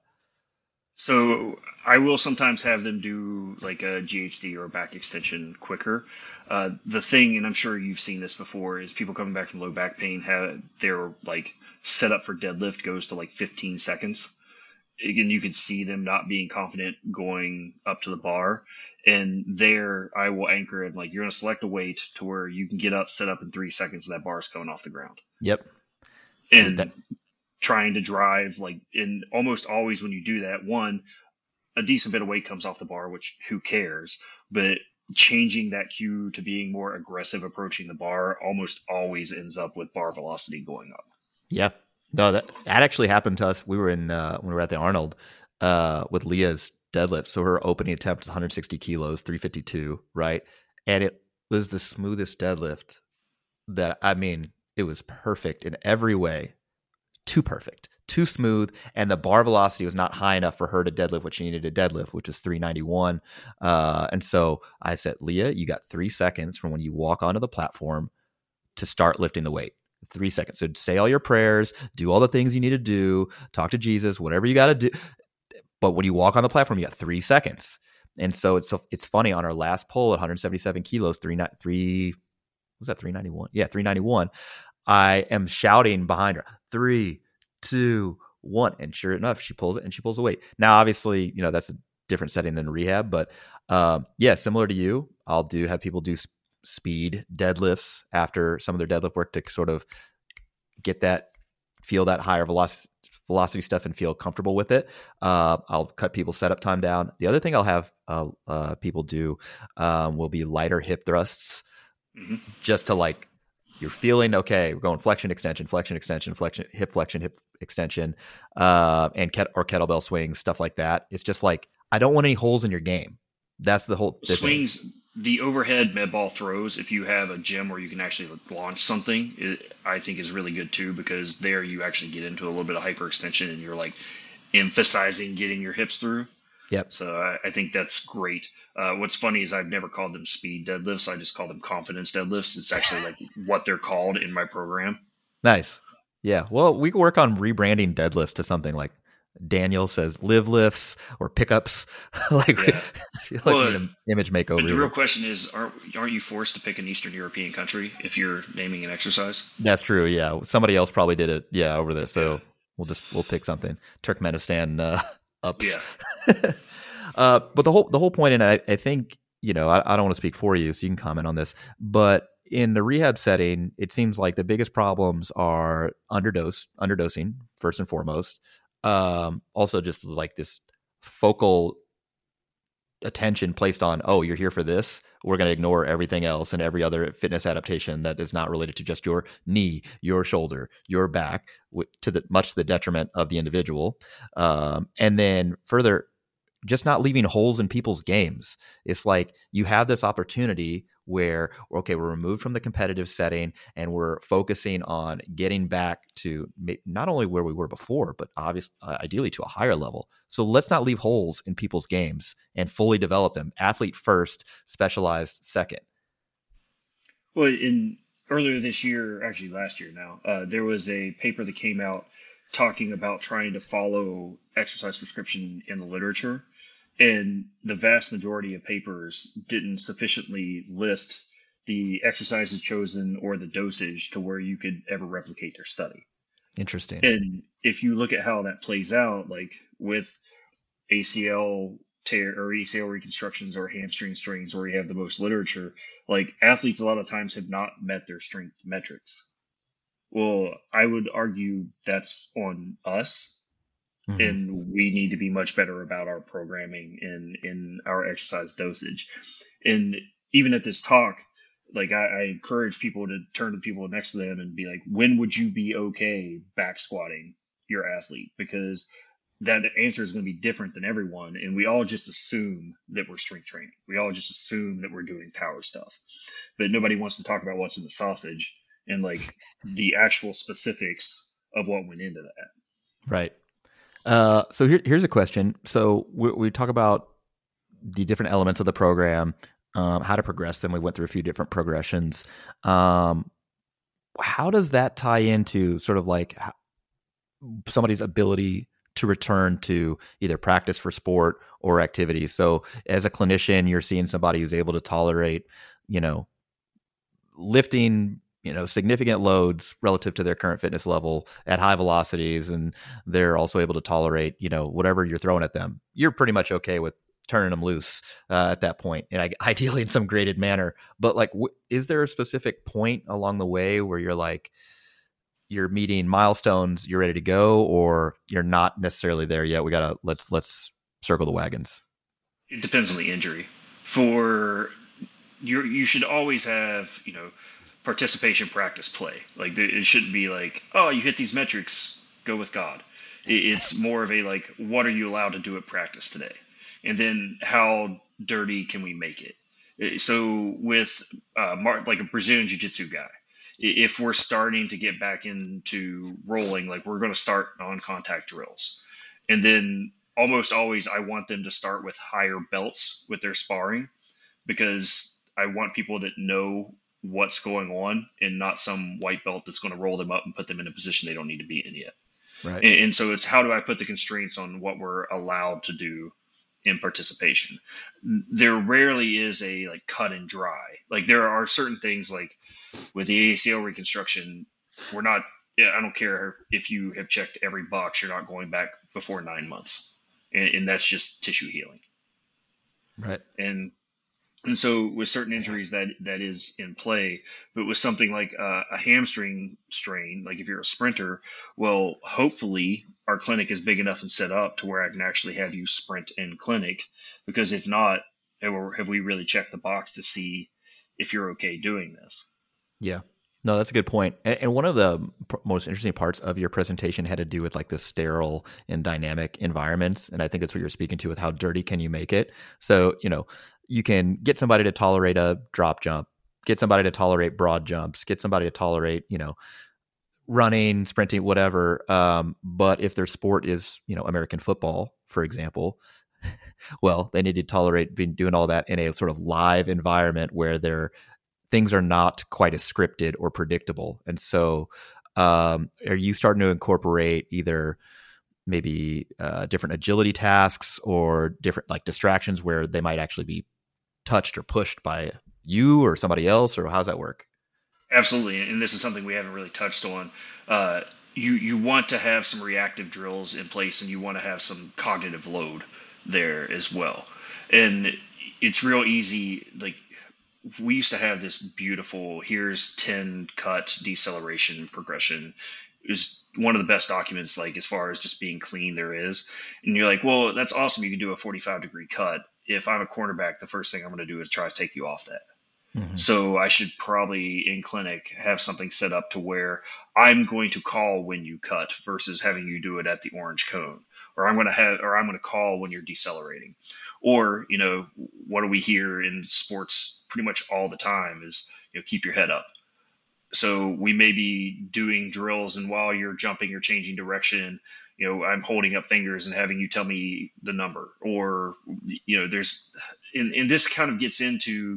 So I will sometimes have them do like a G H D or a back extension quicker. Uh, the thing, and I'm sure you've seen this before, is people coming back from low back pain have their like setup for deadlift goes to like fifteen seconds. Again, you can see them not being confident going up to the bar. And there I will anchor it like, you're going to select a weight to where you can get up, set up in three seconds, and that bar is coming off the ground. Yep. And That- trying to drive, like, and almost always when you do that, one, a decent bit of weight comes off the bar, which who cares? But changing that cue to being more aggressive approaching the bar almost always ends up with bar velocity going up. Yeah. No, that, that actually happened to us. We were in, uh, when we were at the Arnold, uh, with Leah's deadlift. So her opening attempt was one hundred sixty kilos, three fifty-two, right? And it was the smoothest deadlift that, I mean, it was perfect in every way. Too perfect, too smooth. And the bar velocity was not high enough for her to deadlift what she needed to deadlift, which was three ninety-one. Uh, and so I said, Leah, you got three seconds from when you walk onto the platform to start lifting the weight. Three seconds. So say all your prayers, do all the things you need to do, talk to Jesus, whatever you got to do. But when you walk on the platform, you got three seconds. And so it's so it's funny, on our last pull at one hundred seventy-seven kilos, three three was that three ninety-one? Yeah, three ninety-one. I am shouting behind her, three, two, one, and sure enough, she pulls it and she pulls the weight. Now, obviously, you know that's a different setting than rehab, but um, yeah, similar to you, I'll do have people do sp- speed deadlifts after some of their deadlift work to sort of get that, feel that higher velocity velocity stuff and feel comfortable with it. Uh, I'll cut people's setup time down. The other thing I'll have uh, uh, people do um, will be lighter hip thrusts, mm-hmm. just to like, you're feeling okay. We're going flexion, extension, flexion, extension, flexion, hip flexion, hip extension, uh, and ket- or kettlebell swings, stuff like that. It's just like, I don't want any holes in your game. That's the whole the swings. Thing. The overhead med ball throws, if you have a gym where you can actually launch something, it, I think is really good too, because there you actually get into a little bit of hyperextension and you're like emphasizing getting your hips through. Yep. So I, I think that's great. Uh, what's funny is I've never called them speed deadlifts. I just call them confidence deadlifts. It's actually like what they're called in my program. Nice. Yeah. Well, we can work on rebranding deadlifts to something like Daniel says live lifts or pickups. Like, yeah. I feel like well, we need an image makeover. But the real question is, aren't, aren't you forced to pick an Eastern European country if you're naming an exercise? That's true. Yeah. Somebody else probably did it. Yeah. Over there. So yeah. we'll just, we'll pick something. Turkmenistan uh, ups. Yeah. uh, but the whole, the whole point, and I, I think, you know, I, I don't want to speak for you, so you can comment on this, but in the rehab setting, it seems like the biggest problems are underdose, underdosing first and foremost. Um, also just like this focal attention placed on, oh, you're here for this. We're going to ignore everything else and every other fitness adaptation that is not related to just your knee, your shoulder, your back, to the much to the detriment of the individual. Um, and then further, just not leaving holes in people's games. It's like you have this opportunity where, okay, we're removed from the competitive setting and we're focusing on getting back to not only where we were before, but obviously, uh, ideally to a higher level. So let's not leave holes in people's games and fully develop them. Athlete first, specialized second. Well, in earlier this year, actually last year now, uh, there was a paper that came out talking about trying to follow exercise prescription in the literature. And the vast majority of papers didn't sufficiently list the exercises chosen or the dosage to where you could ever replicate their study. Interesting. And if you look at how that plays out, like with A C L tear or A C L reconstructions or hamstring strains, where you have the most literature, like athletes a lot of times have not met their strength metrics. Well, I would argue that's on us. Mm-hmm. And we need to be much better about our programming and in our exercise dosage. And even at this talk, like I, I encourage people to turn to people next to them and be like, when would you be okay back squatting your athlete? Because that answer is going to be different than everyone. And we all just assume that we're strength training. We all just assume that we're doing power stuff. But nobody wants to talk about what's in the sausage and like the actual specifics of what went into that. Right. Uh, so here, here's a question. So we, we talk about the different elements of the program, um, how to progress them. We went through a few different progressions. Um, how does that tie into sort of like somebody's ability to return to either practice for sport or activity? So as a clinician, you're seeing somebody who's able to tolerate, you know, lifting you know, significant loads relative to their current fitness level at high velocities. And they're also able to tolerate, you know, whatever you're throwing at them. You're pretty much okay with turning them loose uh, at that point, and ideally in some graded manner. But like, w- is there a specific point along the way where you're like, you're meeting milestones, you're ready to go, or you're not necessarily there yet? We gotta, let's, let's circle the wagons. It depends on the injury. For you, you should always have, you know, participation, practice, play. Like it shouldn't be like, oh, you hit these metrics, go with God. It's more of a like, what are you allowed to do at practice today? And then how dirty can we make it? So with uh, Mark, like a Brazilian jiu-jitsu guy, if we're starting to get back into rolling, like we're going to start non-contact drills. And then almost always I want them to start with higher belts with their sparring, because I want people that know what's going on and not some white belt that's going to roll them up and put them in a position they don't need to be in yet. Right. And, and so it's how do I put the constraints on what we're allowed to do in participation. There rarely is a like cut and dry. Like there are certain things like with the A C L reconstruction, we're not, I don't care if you have checked every box, you're not going back before nine months. And, and that's just tissue healing. Right. And And so with certain injuries that that is in play, but with something like uh, a hamstring strain, like if you're a sprinter, well, hopefully our clinic is big enough and set up to where I can actually have you sprint in clinic, because if not, have we really checked the box to see if you're okay doing this? Yeah. No, that's a good point. And, and one of the pr- most interesting parts of your presentation had to do with like the sterile and dynamic environments. And I think that's what you're speaking to with how dirty can you make it? So, you know, you can get somebody to tolerate a drop jump, get somebody to tolerate broad jumps, get somebody to tolerate, you know, running, sprinting, whatever. Um, but if their sport is, you know, American football, for example, well, they need to tolerate being doing all that in a sort of live environment where their things are not quite as scripted or predictable. And so um, are you starting to incorporate either maybe uh, different agility tasks or different like distractions where they might actually be touched or pushed by you or somebody else, or how's that work? Absolutely. And this is something we haven't really touched on. Uh, you, you want to have some reactive drills in place, and you want to have some cognitive load there as well. And it's real easy. Like we used to have this beautiful, here's ten cut deceleration progression. It was one of the best documents, like as far as just being clean there is. And you're like, well, that's awesome. You can do a forty-five degree cut. If I'm a cornerback, the first thing I'm going to do is try to take you off that. Mm-hmm. So I should probably in clinic have something set up to where I'm going to call when you cut versus having you do it at the orange cone, or I'm going to have, or I'm going to call when you're decelerating. Or, you know, what do we hear in sports pretty much all the time is, you know, keep your head up. So we may be doing drills, and while you're jumping, you're changing direction. You know, I'm holding up fingers and having you tell me the number, or, you know, there's, and, and this kind of gets into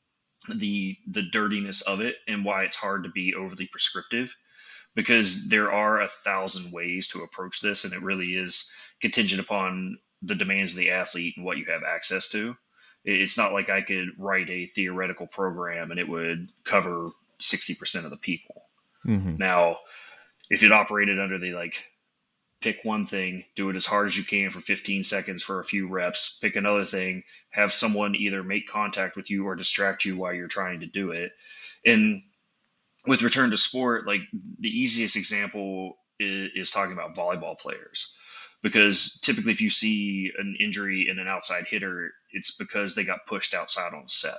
the, the dirtiness of it and why it's hard to be overly prescriptive, because there are a thousand ways to approach this. And it really is contingent upon the demands of the athlete and what you have access to. It's not like I could write a theoretical program and it would cover sixty percent of the people. Mm-hmm. Now, if it operated under the like, pick one thing, do it as hard as you can for fifteen seconds for a few reps, pick another thing, have someone either make contact with you or distract you while you're trying to do it. And with return to sport, like the easiest example is, is talking about volleyball players, because typically if you see an injury in an outside hitter, it's because they got pushed outside on a set.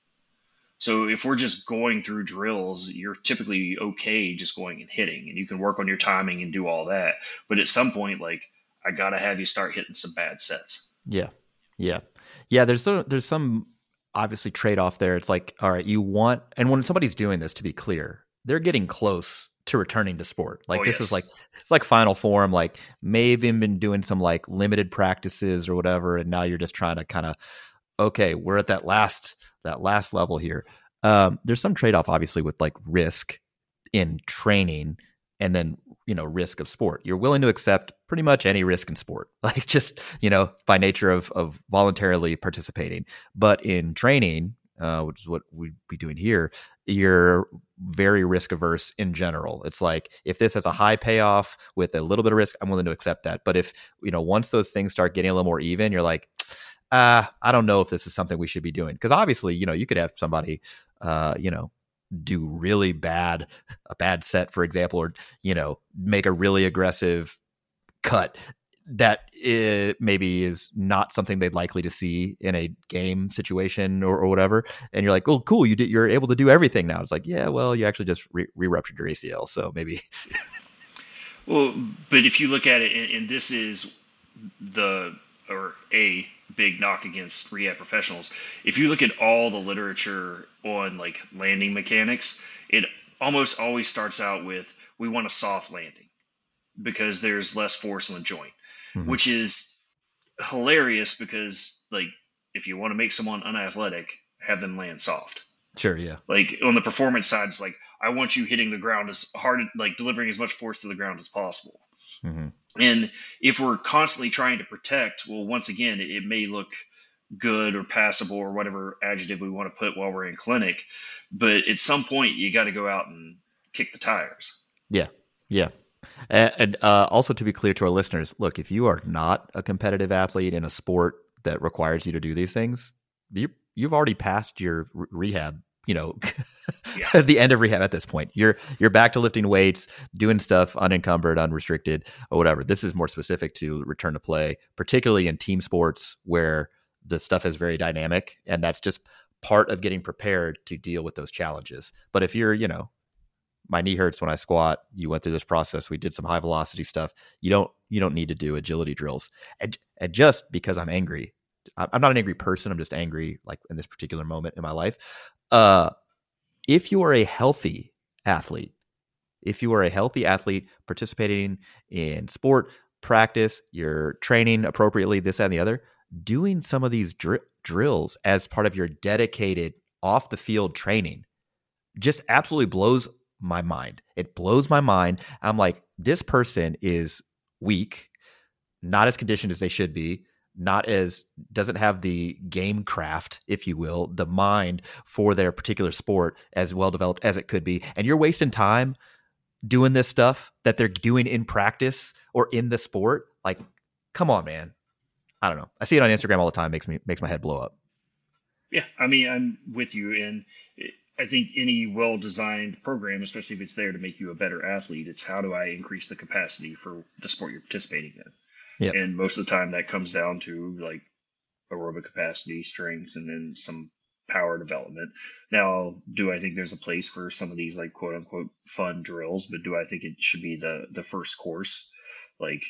So if we're just going through drills, you're typically okay just going and hitting, and you can work on your timing and do all that. But at some point, like, I got to have you start hitting some bad sets. Yeah. Yeah. Yeah. There's some, there's some obviously trade-off there. It's like, all right, you want, and when somebody's doing this, to be clear, they're getting close to returning to sport. Like oh, this yes. is like, it's like final form, like maybe been doing some like limited practices or whatever. And now you're just trying to kind of, okay, we're at that last, that last level here. Um, there's some trade-off obviously with like risk in training and then, you know, risk of sport. You're willing to accept pretty much any risk in sport, like just, you know, by nature of, of voluntarily participating. But in training, uh, which is what we'd be doing here, you're very risk averse in general. It's like, if this has a high payoff with a little bit of risk, I'm willing to accept that. But if, you know, once those things start getting a little more even, you're like, Uh, I don't know if this is something we should be doing. Because obviously, you know, you could have somebody, uh, you know, do really bad, a bad set, for example, or, you know, make a really aggressive cut that it maybe is not something they'd likely to see in a game situation or, or whatever. And you're like, oh, cool, you did, you're able to do everything now. It's like, yeah, well, you actually just re- re-ruptured your A C L. So maybe. Well, but if you look at it, and, and this is the, or a big knock against rehab professionals. If you look at all the literature on like landing mechanics, it almost always starts out with, we want a soft landing because there's less force in the joint, mm-hmm. which is hilarious because like, if you want to make someone unathletic, have them land soft. Sure. Yeah. Like on the performance side, it's like, I want you hitting the ground as hard, like delivering as much force to the ground as possible. Mm-hmm. And if we're constantly trying to protect, well, once again, it, it may look good or passable or whatever adjective we want to put while we're in clinic. But at some point, you got to go out and kick the tires. Yeah. Yeah. And, and uh, also to be clear to our listeners, look, if you are not a competitive athlete in a sport that requires you to do these things, you, you've already passed your re- rehab, you know, Yeah. at the end of rehab at this point. You're you're back to lifting weights, doing stuff unencumbered, unrestricted, or whatever. This is more specific to return to play, particularly in team sports where the stuff is very dynamic, and that's just part of getting prepared to deal with those challenges. But if you're, you know, my knee hurts when I squat, you went through this process, we did some high velocity stuff, you don't you don't need to do agility drills. And, and just because I'm angry, I'm not an angry person, I'm just angry like in this particular moment in my life. Uh, if you are a healthy athlete, if you are a healthy athlete participating in sport, practice, you're training appropriately, this, that, and the other, doing some of these dr- drills as part of your dedicated off the field training just absolutely blows my mind. It blows my mind. I'm like, this person is weak, not as conditioned as they should be, not as doesn't have the game craft, if you will, the mind for their particular sport as well developed as it could be. And you're wasting time doing this stuff that they're doing in practice or in the sport. Like, come on, man. I don't know. I see it on Instagram all the time. Makes me makes my head blow up. Yeah, I mean, I'm with you. And I think any well-designed program, especially if it's there to make you a better athlete, it's how do I increase the capacity for the sport you're participating in? Yep. And most of the time that comes down to like aerobic capacity, strength, and then some power development. Now, do I think there's a place for some of these like quote unquote fun drills, but do I think it should be the, the first course? Like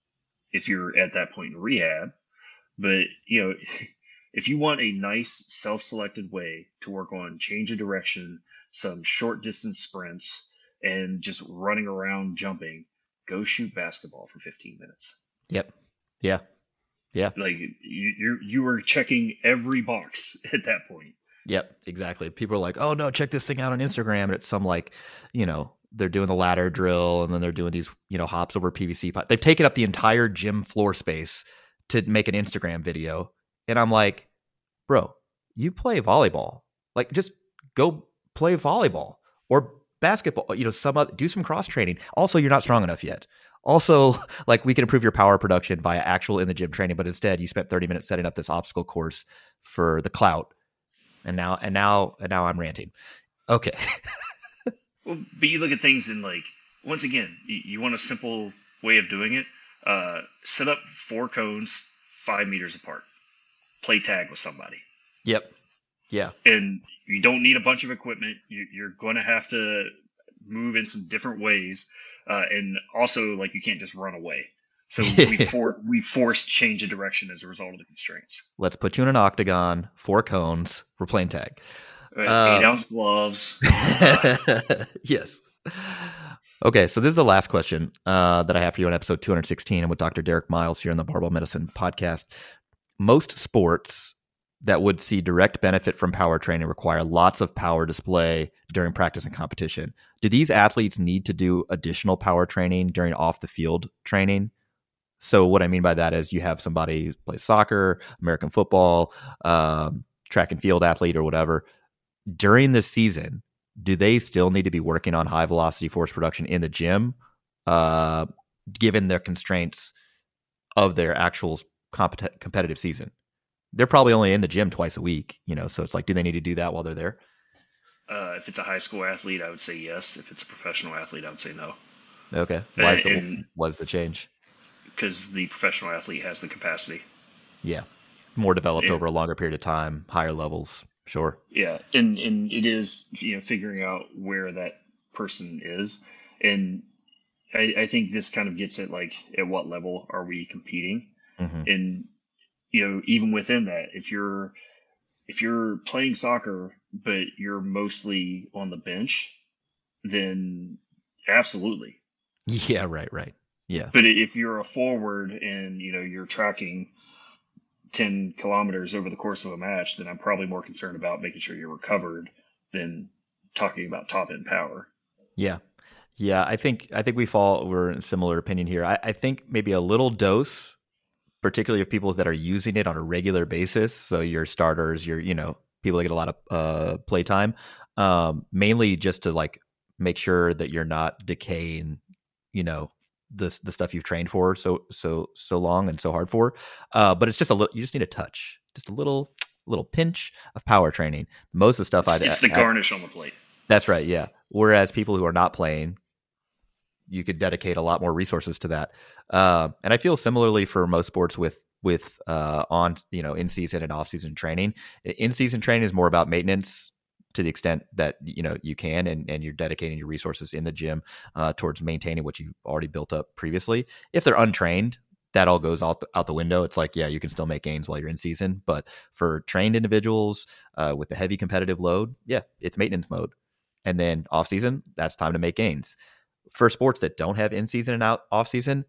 if you're at that point in rehab, but you know, if you want a nice self-selected way to work on change of direction, some short distance sprints, and just running around jumping, go shoot basketball for fifteen minutes. Yep. Yeah. Yeah. Like you, you, you were checking every box at that point. Yep. Exactly. People are like, oh no, check this thing out on Instagram. And it's some like, you know, they're doing the ladder drill and then they're doing these, you know, hops over P V C pipe. They've taken up the entire gym floor space to make an Instagram video. And I'm like, bro, you play volleyball. Like just go play volleyball or basketball, you know, some other, do some cross training. Also, you're not strong enough yet. Also, like we can improve your power production via actual in the gym training, but instead you spent thirty minutes setting up this obstacle course for the clout. And now, and now, and now I'm ranting. Okay. Well, but you look at things and like, once again, you, you want a simple way of doing it. Uh, set up four cones, five meters apart, play tag with somebody. Yep. Yeah. And you don't need a bunch of equipment. You, you're going to have to move in some different ways. Uh, and also, like, you can't just run away. So we for, we forced change of direction as a result of the constraints. Let's put you in an octagon, four cones. We're playing tag. Uh, Uh, eight ounce gloves. Yes. Okay, so this is the last question uh, that I have for you on episode two hundred sixteen. I'm with Doctor Derek Miles here on the Barbell Medicine podcast. Most sports that would see direct benefit from power training require lots of power display during practice and competition. Do these athletes need to do additional power training during off-the-field training? So what I mean by that is you have somebody who plays soccer, American football, um, track and field athlete or whatever. During the season, do they still need to be working on high velocity force production in the gym, uh, given their constraints of their actual compet- competitive season? They're probably only in the gym twice a week, you know, so it's like, do they need to do that while they're there? Uh, if it's a high school athlete, I would say yes. If it's a professional athlete, I would say no. Okay. Why is the, And- what's the change? Because the professional athlete has the capacity. Yeah. More developed Yeah. over a longer period of time, higher levels. Sure. Yeah, and and it is, you know, figuring out where that person is, and I, I think this kind of gets at like at what level are we competing, Mm-hmm. and you know, even within that, if you're if you're playing soccer but you're mostly on the bench, then absolutely. Yeah, right, right. Yeah. But if you're a forward and you know you're tracking ten kilometers over the course of a match, then I'm probably more concerned about making sure you're recovered than talking about top end power. Yeah. Yeah, I think I think we fall we're in a similar opinion here. I, I think maybe a little dose, particularly of people that are using it on a regular basis. So your starters, your you know people that get a lot of uh, play time, um, mainly just to like make sure that you're not decaying, you know, the the stuff you've trained for so so so long and so hard for. Uh, but it's just a little. You just need a touch, just a little little pinch of power training. Most of the stuff It's, I it's the garnish on the plate. That's right. Yeah. Whereas people who are not playing, you could dedicate a lot more resources to that. Uh, and I feel similarly for most sports with with uh, on you know in season and off season training. In season training is more about maintenance to the extent that you know you can, and, and you're dedicating your resources in the gym uh, towards maintaining what you've already built up previously. If they're untrained, that all goes out the, out the window. It's like, yeah, you can still make gains while you're in season, but for trained individuals uh, with the heavy competitive load, yeah, it's maintenance mode. And then off season, that's time to make gains. For sports that don't have in season and out off season,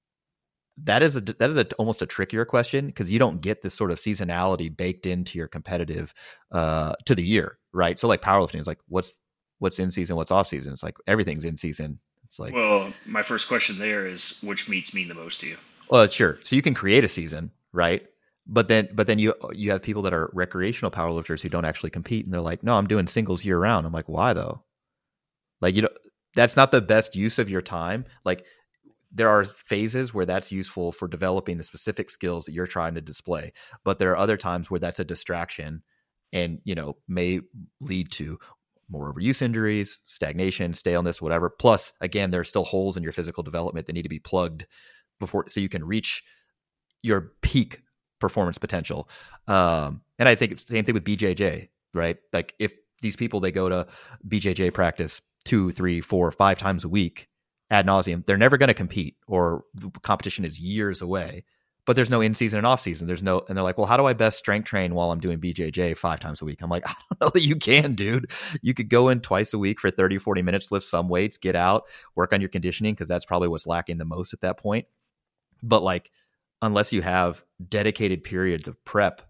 that is a that is a, almost a trickier question because you don't get this sort of seasonality baked into your competitive uh, to the year, right? So like powerlifting is like what's what's in season, what's off season. It's like everything's in season. It's like, well, my first question there is which meets mean the most to you? Well, sure. So you can create a season, right? But then but then you you have people that are recreational powerlifters who don't actually compete, and they're like, no, I'm doing singles year round. I'm like, why though? Like you know. That's not the best use of your time. Like there are phases where that's useful for developing the specific skills that you're trying to display. But there are other times where that's a distraction and, you know, may lead to more overuse injuries, stagnation, staleness, whatever. Plus, again, there are still holes in your physical development that need to be plugged before, so you can reach your peak performance potential. Um, and I think it's the same thing with B J J, right? Like if these people, they go to B J J practice two, three, four, five times a week ad nauseum, they're never going to compete, or the competition is years away, but there's no in season and off season. There's no, and they're like, well, how do I best strength train while I'm doing B J J five times a week? I'm like, I don't know that you can, dude. You could go in twice a week for thirty, forty minutes, lift some weights, get out, work on your conditioning, because that's probably what's lacking the most at that point. But like, unless you have dedicated periods of prep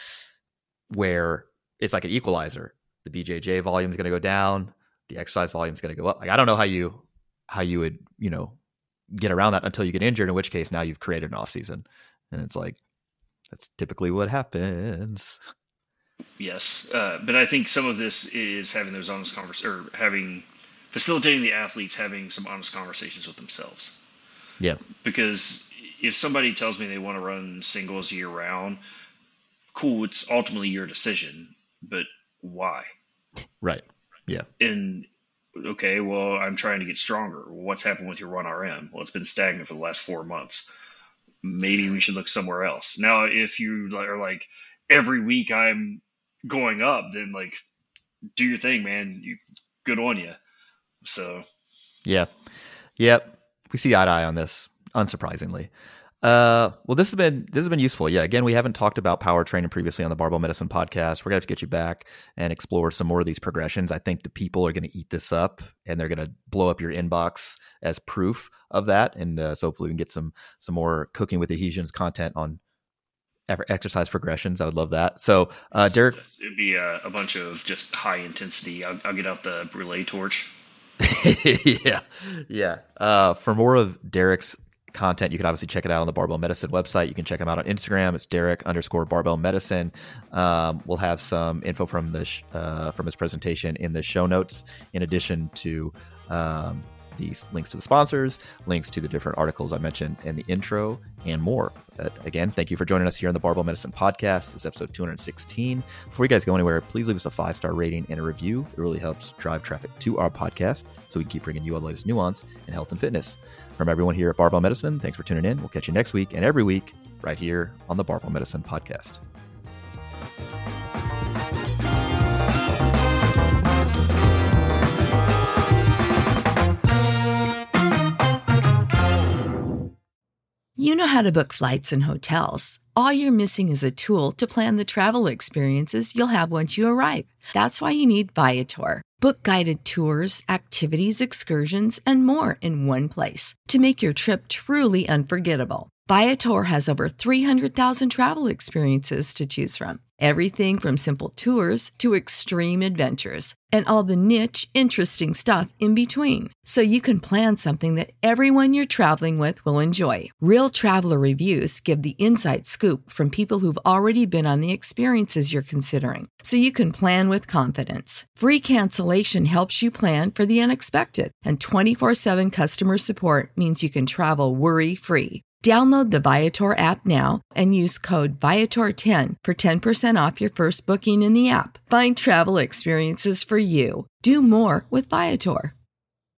where it's like an equalizer, the B J J volume is going to go down, the exercise volume is going to go up. Like, I don't know how you, how you would, you know, get around that until you get injured, in which case now you've created an off season. And it's like, that's typically what happens. Yes. Uh, but I think some of this is having those honest conversations, or having, facilitating the athletes having some honest conversations with themselves. Yeah. Because if somebody tells me they want to run singles year round, cool, it's ultimately your decision, but why? Right. Yeah. And okay, well, I'm trying to get stronger. What's happened with your one R M? Well, it's been stagnant for the last four months. Maybe we should look somewhere else. Now, if you are like, every week I'm going up, then like, do your thing, man. You, good on you. So. Yeah. Yep. We see eye to eye on this, unsurprisingly. Uh, well, this has been this has been useful. Yeah, again, we haven't talked about power training previously on the Barbell Medicine podcast. We're gonna have to get you back and explore some more of these progressions. I think the people are gonna eat this up, and they're gonna blow up your inbox as proof of that. And uh, so hopefully we can get some some more Cooking with Adhesions content on exercise progressions. I would love that. So, uh, Derek, it'd be a, a bunch of just high intensity. I'll, I'll get out the relay torch. yeah, yeah. Uh, for more of Derek's content, you can obviously check it out on the Barbell Medicine website. You can check him out on Instagram. It's Derek underscore Barbell Medicine. Um, we'll have some info from the sh- uh, from his presentation in the show notes, in addition to um, these links to the sponsors, links to the different articles I mentioned in the intro, and more. Uh, again, thank you for joining us here on the Barbell Medicine podcast. This is episode two hundred sixteen. Before you guys go anywhere, please leave us a five-star rating and a review. It really helps drive traffic to our podcast so we can keep bringing you all the latest nuance in health and fitness. From everyone here at Barbell Medicine, thanks for tuning in. We'll catch you next week and every week right here on the Barbell Medicine podcast. You know how to book flights and hotels. All you're missing is a tool to plan the travel experiences you'll have once you arrive. That's why you need Viator. Book guided tours, activities, excursions, and more in one place to make your trip truly unforgettable. Viator has over three hundred thousand travel experiences to choose from. Everything from simple tours to extreme adventures and all the niche, interesting stuff in between. So you can plan something that everyone you're traveling with will enjoy. Real traveler reviews give the inside scoop from people who've already been on the experiences you're considering. So you can plan with confidence. Free cancellation helps you plan for the unexpected. And twenty-four seven customer support means you can travel worry-free. Download the Viator app now and use code Viator ten for ten percent off your first booking in the app. Find travel experiences for you. Do more with Viator.